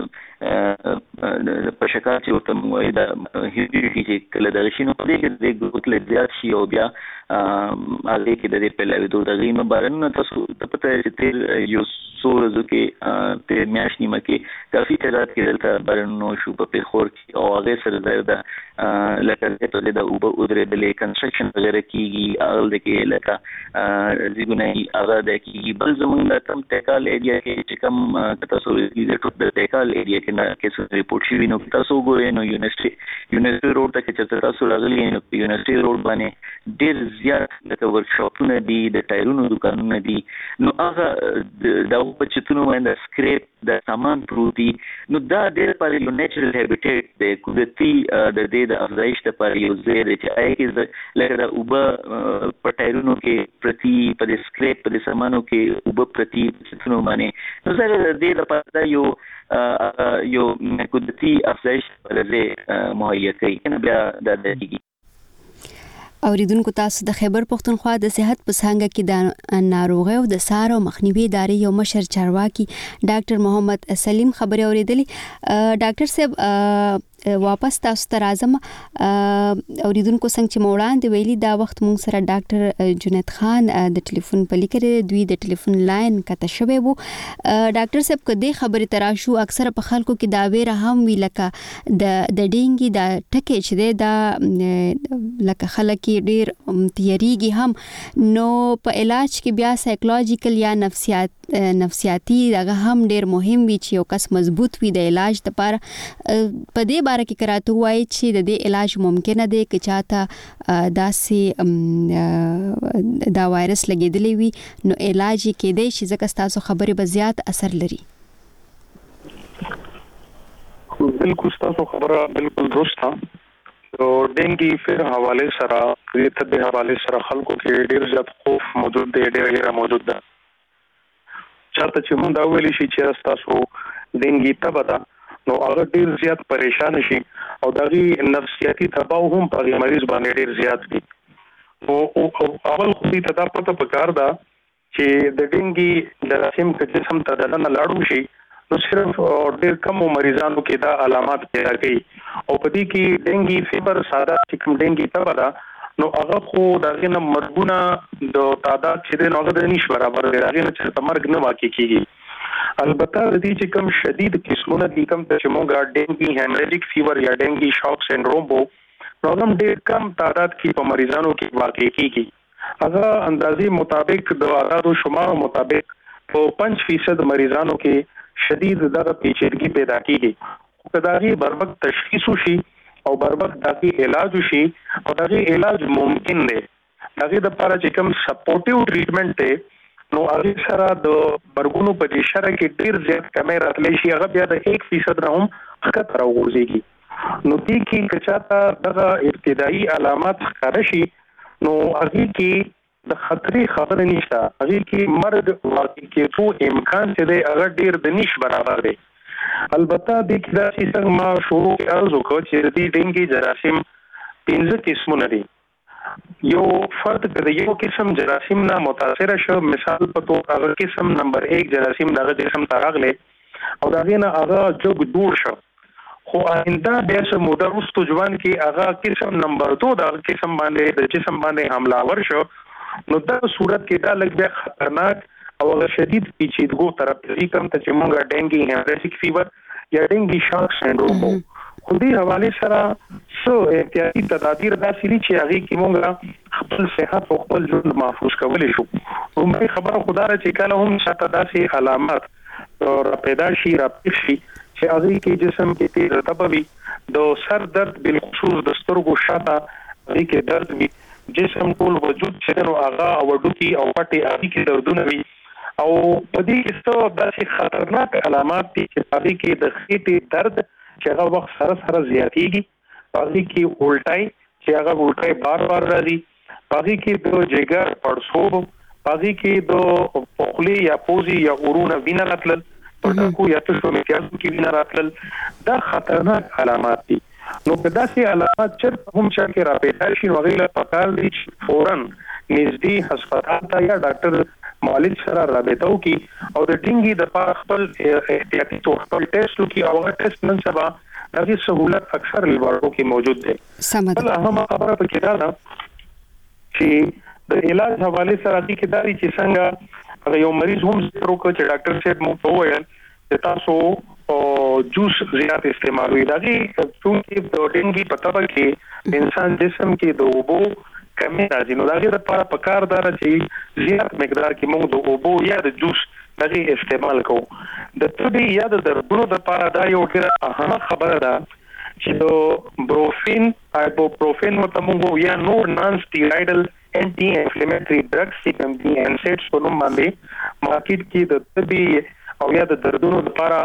په شکل چې ورته موږ د هیومډیټي چې کله د شینو په دې کې د ګروت له زیات شي او بیا هغه کې د دې په لوي دوه غیمه بارنه تاسو ته پته چې تیر یو سورزو کې په میاش نیمه کې کافي تعداد کې دلته بارنو شو په پیخور کې او هغه سره د لکه ته د اوبه ودرې د کنستراکشن وغیرہ کیږي اول د کې لکه زیګونه هغه د کیږي بل زمونږ د تم ټیکال ایریا کې چې کوم تاسو د ټوټ د ټیکال ایریا کې نه کې ریپورت شوی نو تاسو ګورئ نو یونیورسيټي یونیورسيټي روډ ته چې تاسو راغلي نو یونیورسيټي روډ باندې ډېر زیات لکه ورکشاپونه دي د ټایرونو دکانونه دي نو هغه د بچتونو باندې سکریپ د سامان پروتي نو دا ډېر پر یو نیچرل هابیټیټ د قدرتي د دې د افزایش لپاره یو ځای دی چې آی کې لکه د اوبه په ټایرونو کې پرتی په د سکریپ په د سامانو کې اوبه پرتی بچتونو باندې نو زه د دې لپاره یو یو قدرتي افزایش ولري مهیا کوي کنه بیا د دې اوریدونکو تاسو د خیبر پختونخوا د صحت په څنګه کې د ناروغیو د سار او مخنیوي ادارې یو مشر چارواکي ډاکټر محمد سلیم خبري اوریدلې ډاکټر صاحب واپس تاسو ته راځم اوریدونکو څنګه چې موړاندې ویلي دا وخت مونږ سره ډاکټر جنید خان د ټلیفون په لیکره دوی د ټلیفون لاین کته شوی وو ډاکټر صاحب کدي خبرې تراشو اکثر په خلکو کې دا ویره هم وی لکه د د ډینګي د ټکي چې دا لکه خلک ډیر تیریږي هم نو په علاج کې بیا سایکولوژیکل یا نفسیات نفسیاتی دغه هم ډیر مهم وي چې یو کس مضبوط وي د علاج لپاره په دې باره کې کراته وایي چې د دې علاج ممکن دی چې چاته داسې دا وایرس لګیدلی وي نو علاج کې دی چې ځکه تاسو خبرې به زیات اثر لري بالکل تاسو خبره بالکل درسته تو ډینګي فر حواله سره دې ته د حواله سره خلکو کې ډیر زیات خوف موجود دی ډیر غیر موجود ده چاته چې مونږ دا ویلی شي چې تاسو ډینګي تبدا نو هغه ډیر زیات پریشان شي او دغه نفسیاتي دباو هم په مریض باندې ډیر زیات دي او اول خو دې ته پته پکار ده چې د ډینګي د رسم په جسم ته دنه لاړو شي نو صرف ډیر کم مریضانو کې دا علامات پیدا کوي او په دې کې ډینګي فیبر ساده چې کوم ډینګي تبدا نو هغه خو دغه نه مرګونه د تعداد چې د نوغه د نش برابر دی هغه نه چې مرګ نه واقع کیږي البته د دې چې کوم شدید قسمونه دي کوم چې موږ ډینګي هیمریجیک فیور یا ډینګي شاک سنډروم وو پروګرام ډیر کم تعداد کې په مریضانو کې واقع کیږي هغه اندازې مطابق د عدد شمار مطابق په پنځه فیصد مریضانو کې شدید دغه پیچیدګي پیدا کیږي کداغي بر وخت تشخیص شي او بر وخت دغه علاج شي او دغه علاج ممکن دی دغه د لپاره چې کوم سپورټیو ټریټمنټ دی نو هغه سره د برګونو په اشاره کې ډیر زیات کمی راتلی شي هغه بیا د یک فیصد نه هم خطر راوځي نو دې کې کچاته دغه ابتدایي علامات ښکار شي نو هغه کې د خطرې خبره نشته هغه کې مرګ واقع کېدو امکان چې دی هغه ډیر د نش برابر دی البته د کدا چې څنګه ما شروع ارزو کو چې د ډینګي جراثیم پنځه قسمونه دي یو فرد کړي یو قسم جراثیم نه متاثر شو مثال په توګه هغه قسم نمبر یک جراثیم دغه قسم تراغله او دغه نه هغه جوړ جوړ شو خو آینده د څه موده وروسته ځوان کې هغه قسم نمبر دو دغه قسم باندې د جسم باندې حمله ور شو نو دا صورت کې دا لږ بیا خطرناک او شدید پیچیدګو طرف ته کوم ته چې موږ ډینګي هیمریجیک فیور یا ډینګي شاک سنډروم خو دې حواله سره سو احتیاطي تدابیر داسې دي چې هغه کې موږ خپل صحت او خپل ژوند محفوظ کولی شو همغه خبره خدای چې کله هم شاته داسې علامات را پیدا شي را پیښ شي چې هغه کې جسم کې تیر تبوي د سر درد بالخصوص د سترګو شاته هغه کې درد وي جسم ټول وجود چې نو هغه وډوکی او پټي هغه کې دردونه وي او په دې کې څو داسې خطرناک علامات دي چې هغه کې د خېټې درد چې هغه وخت سره سره زیاتېږي هغه کې الټای چې هغه الټای بار بار راځي هغه کې د جګر پړسوب هغه کې د پخلی یا پوزي یا ورونه وینه راتلل پټکو یا تاسو میتیازو کې وینه راتلل دا خطرناک علامات دي نو په داسې علامات چې هم چې را پیدا شي نو غیله پکار دي فورن نږدې هسپتال ته یا ډاکټر معالج سره رابطه وکي او د ډینګي د پاره خپل احتیاطي تو خپل ټیسټ وکي او هغه ټیسټ نن سبا دغه سہولت اکثر لیبارو کې موجود دی. سمه ده هم خبره پکې دا ده چې د علاج حواله سره د کیداري چې څنګه هغه یو مریض هم ذکر وکړ چې ډاکټر صاحب مو په وویل چې تاسو او جوس زیات استعمالوي دغه څونکې د ډینګي په تبه کې انسان جسم کې د اوبو کمی راځي نو دغه لپاره پکار دار چې زیات مقدار کې موږ د اوبو یا د جوس دغه استعمال کوو. د تبي یا د دردونو لپاره دا یو ډېر اهم خبره ده چې د بروفین ایبوپروفین متمنګو یا نور نان سټیرايډل انټي انفلیمیټری ډرګز چې کوم دي انسیټس په نوم باندې مارکیټ کې د تبي او یا د دردونو لپاره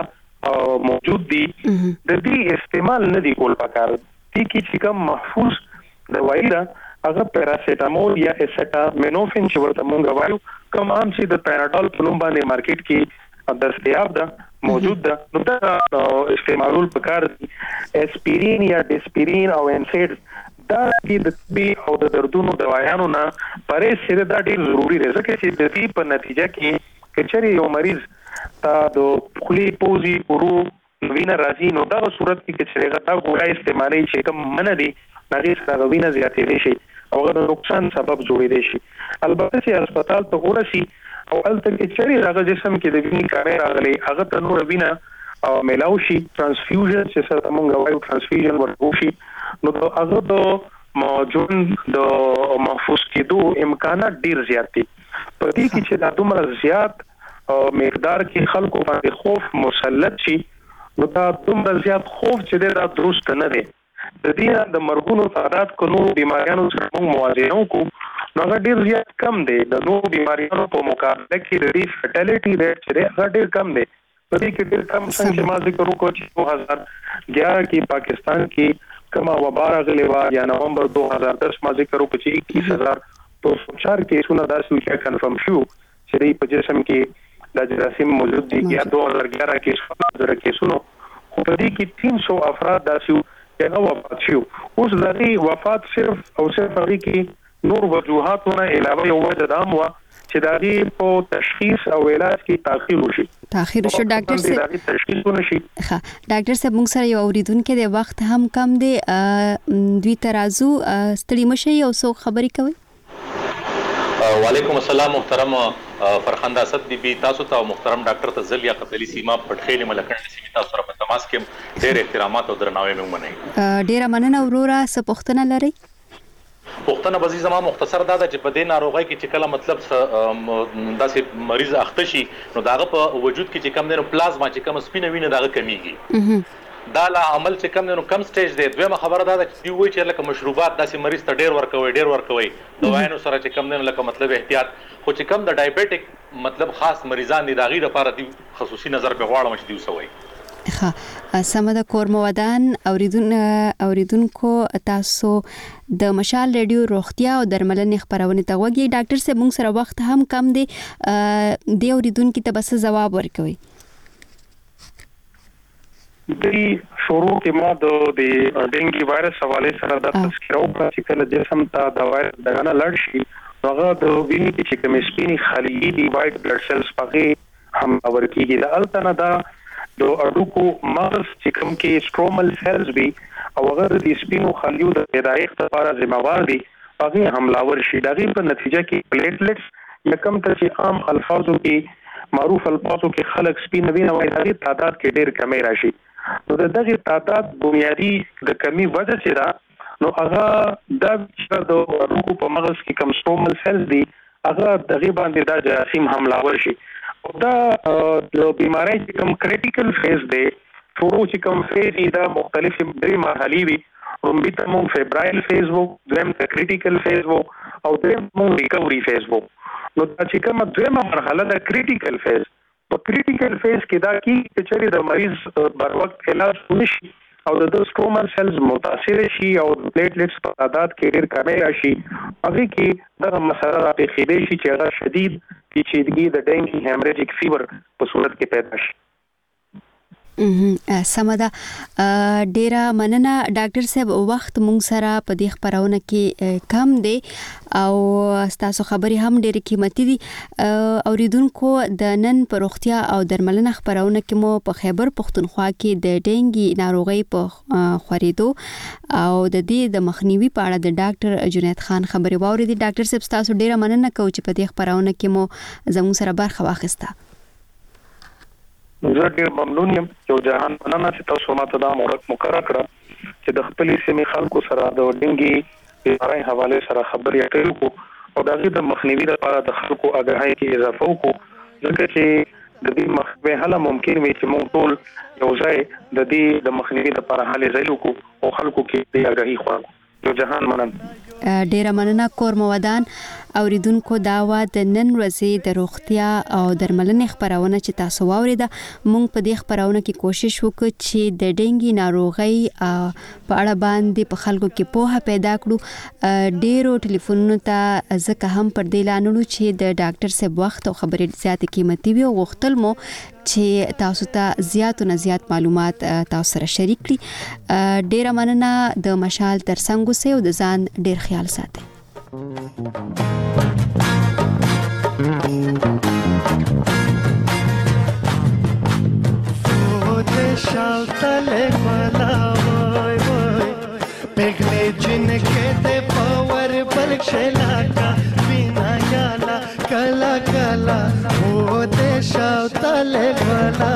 موجود دي د دې استعمال نه دی کول پکار دي چې کوم محفوظ دوايي ده هغه پیراسټامول یا اسټامینوفین چې ورته مونږ وایو کوم عام چې د پیناډول په نوم باندې مارکیټ کې دستیاب ده موجود ده نو دا استعمالول پکار دي. اسپرین یا ډسپرین او انسیډ دا د بي او د دردونو دوايانو نه پرې سره دا ډیر ضروری دی ځکه چې د دې په نتیجه کې کچري یو مریض تا د خلی پوزي ورو وینه راځي نو دا صورت کې چې هغه تا ګولای استعمالي چې کوم من دي نغیر سره وینه زیاتې شي او د نقصان سبب جوړې شي. البته چې هسپتال ته ورسي او الته کې چې هغه جسم کې د وینې کمې راغلي هغه ته نور وینه او ملاو شي ترانسفیوژن چې څه موږ وایو ترانسفیوژن ورکو شي نو هغه د موجود د محفوظ کېدو امکانات ډیر زیات دي. په دې کې چې د دومره زیات مقدار کې خلکو باندې خوف مسلط شي نو دا دومره زیات خوف چې دا درست نه دی. د دې د مرګونو تعداد کو نو بیماریانو سره موږ موازنه وکړو نو هغه ډیر زیات کم دی د نو بیماریانو په مقابله کې د دې فټیلیټي ریټ چې هغه ډیر کم دی. په دې کې ډیر کم څنګه ما ذکر وکړ چې دو هزار ग्यारह کې پاکستان کې کما وبا راغلی و یا نومبر دو هزار دس ما ذکر وکړ چې اکیس هزار دو سو چار کیسونه داسې چې کنفرم شو چې په جسم کې د جراثیم موجود دي یا دو هزار ग्यारह کې څو کیسونو خو په دې کې تین سو افراد داسې چې وفات شو. اوس دغه وفات صرف او صرف هغه کې نور وجوهاتونه علاوه یو وجه دا مو چې دغه په تشخیص او علاج کې تاخير وشي. تاخير شو ډاکټر صاحب تشخیص ونشي. ها ډاکټر صاحب موږ سره یو اوریدونکو د وخت هم کم دی دوی ترازو ستړي مشي او سو خبري کوي. وعلیکم السلام محترم فرخنده اسد بي بي تاسو ته محترم ډاکټر تزل یا قتلی سیما پټخېل ملکن سیمه تاسو سره په تماس کې ډېر احترامات او درناوی مې ومنئ. ډېر مننه وروره څه پوښتنه لرئ؟ پوښتنه به زما مختصر دا ده چې په دې ناروغۍ کې چې کله مطلب داسې مریض اخته شي نو داغه په وجود کې چې کم دی نو پلازما چې کم سپینه وینه داغه کمیږي. دا لا عمل چې کم دی نو کم سټیج دی. دویمه خبره دا ده چې دی وایي چې لکه مشروبات داسې مریض ته ډېر ورکوي ډېر ورکوي دوايانو سره چې کم دی نو لکه مطلب احتیاط خو چې کم د ډایبټیک مطلب خاص مریضان دي داغي لپاره دی خصوصي نظر به غواړم چې دی وسوي. ها سمده کورمودان اوریدون اوریدونکو تاسو د مشال ریډیو روغتیا او درملنې خبرونه ته وګورئ. ډاکټر صاحب موږ سره وخت هم کم دی د اوریدونکو ته بس جواب ورکوي. د شروع کې ما د ډینګي وایرس حواله سره د تذکره وکړه چې کله جسم ته د وایرس دغه لړ شي هغه د وینې کې چې کوم سپینی خالي دي وایټ بلډ سیلز پغې هم ورکیږي. د التنه دا د اډوکو مغز چې کوم کې سټرومل سیلز وي او هغه د سپینو خالیو د پیدایښت لپاره ذمہوار دي پغې حملاور شي. دغه په نتیجه کې پلیټلیټس یا کوم ته چې عام الفاظو کې معروف الفاظو کې خلک سپین وینه وایي هغه تعداد کې ډېر کمی راشي. نو دغه تعداد بنیادی د کمی وجه چې دا نو هغه د د روکو په مغز کې کم سټرومل سیلز دي هغه دغه باندې د جراثیم حملاور شي او دا د بیماری چې کم کریټیکل فیز دی شروع چې کم فیز دا مختلف درې مرحلې وي. لومړی ته مونږ فیبرایل فیز وو دویم ته کریټیکل فیز وو او دریم مونږ ریکوري فیز وو. نو دا چې کومه دویمه مرحله د کریټیکل فیز په کریټیکل فیز کې دا کې چې د مریض بر وخت علاج ونشي او د سټرومل سیلز متاثر شي او پلیټلیټس په تعداد کې ډېر کمی راشي هغه کې دا مسله راپېښېدای شي چې هغه شدید پیچیدګي د ډینګي هیمریجیک فیور په صورت کې پیدا شي. سمدا ډیره مننه ډاکټر صاحب وخت مونږ سره په دې خبرونه کې کم دی او تاسو خبري هم ډیره قیمتي دي اوریدونکو د نن په روغتیا او درملنه خبرونه کې مو په خیبر پښتونخوا کې د ډینګي ناروغي په خوريدو او د دې د مخنیوي په اړه د ډاکټر جنید خان خبري واوري دي ډاکټر صاحب تاسو ډیره مننه کوم چې په دې خبرونه کې مو زموږ سره برخه واخیسته زه ډیر ممنون یم چې جهان مننه چې تاسو ماته دا مقرره کړه چې د خپل سیمې خلکو سره د ډینګي بیماری حواله سره خبرې اترې او د دې د مخنیوي لپاره د خلکو اګاهي کې اضافه وکړو ځکه چې د دې مخنیوي هله ممکن وي چې موږ ټول یو ځای د دې د مخنیوي لپاره حل ځای وکړو او خلکو کې د اګاهي خورو یو جهان مننه ډیره مننه کور مودان اوریدونکو دا و د نن ورځې د روغتیا او درملنې خبرونه چې تاسو واوریده مونږ په دې خبرونه کې کوشش وکړو چې د ډینګي ناروغي په اړه باندې په خلکو کې پوهه پیدا کړو ډیرو ټلیفونونو ته ځکه هم پر دې لانلو چې د ډاکټر صاحب وخت او خبرې زیات قیمتي وي او غوښتل مو چې تاسو ته زیات او زیات معلومات تاسو سره شریک کړي ډیره مننه د مشال ترڅنګ اوسئ او د ځان ډیر خیال ساتئ شاوتله والا وای وای پگله جن کې ته پاور بلک شلاکا بنا یالا کلا کلا او دې شاوتله والا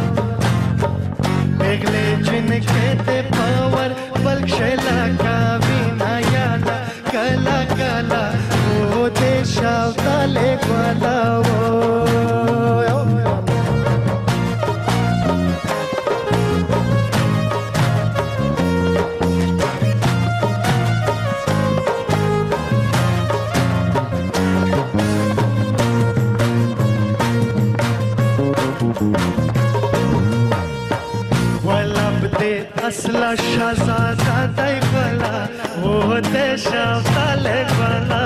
پگله جن کې ته پاور بلک شلاکا بنا یالا کلا کلا او دې شاوتله والا असला शहजादा दई वाला वो देशा वाले वाला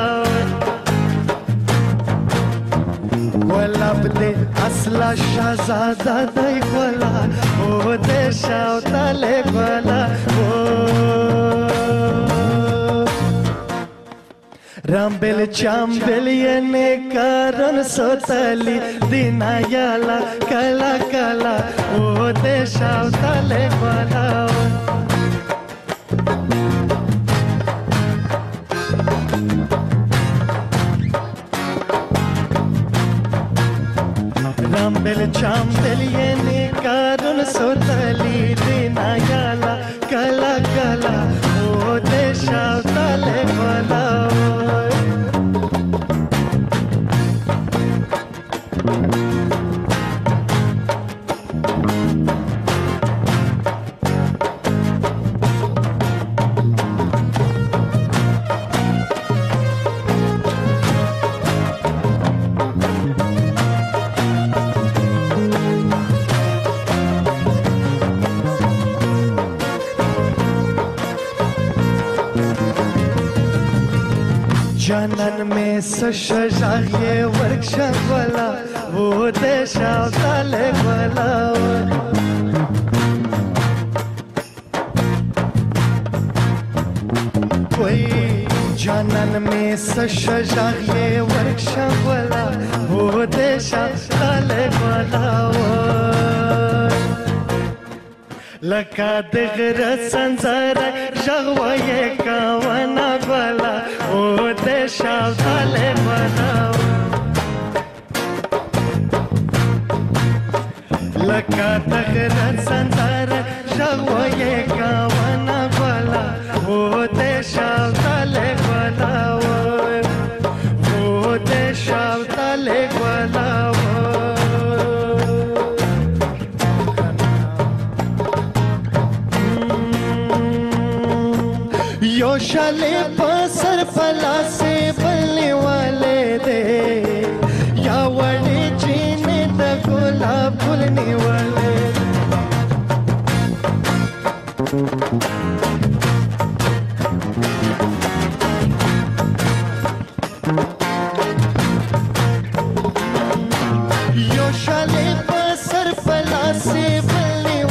वलब दे असला शहजादा दई वाला वो देशा वाले वाला वो रामबेल चांबेल ये ने कारण सोतली दिना याला कला कला वो देशा वाले वाला रामबेल चांबेल ये ने कारण सोतली दिना याला कला कला वो देशा वाले वाला जानन में सशजागे वर्कशॉप वाला वो देशा वाले वाला कोई जानन में सशजागे वर्कशॉप वाला वो देशा वाले वाला लका दगर संसार जगवाये कावना वाला ओ देशा वाले वाला लका दगर संसार जगवाये कावना वाला ओ देशा वाले वाला ओ देशा वाले वाला यो शाले पसर फला से बलने वाले दे या वड़े जीने द गोला भूलने वाले यो शाले पसर फला से बलने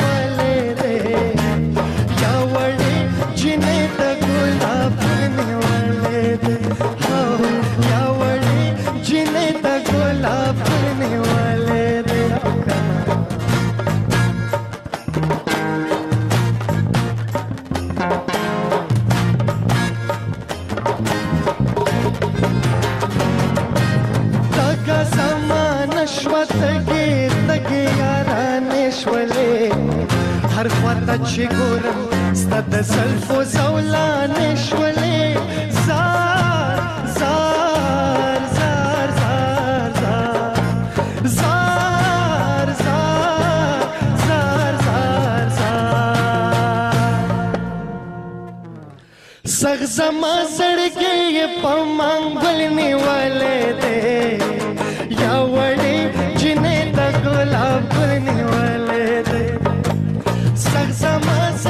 تا چې ګورم ستا د زلفو زولانې شولې زار زار زار زار زار زار زار زار زار سغ زما زړګي په منګل نیولې دې یا وړې جنې د ګلاب ګل نیولې دې سغ زما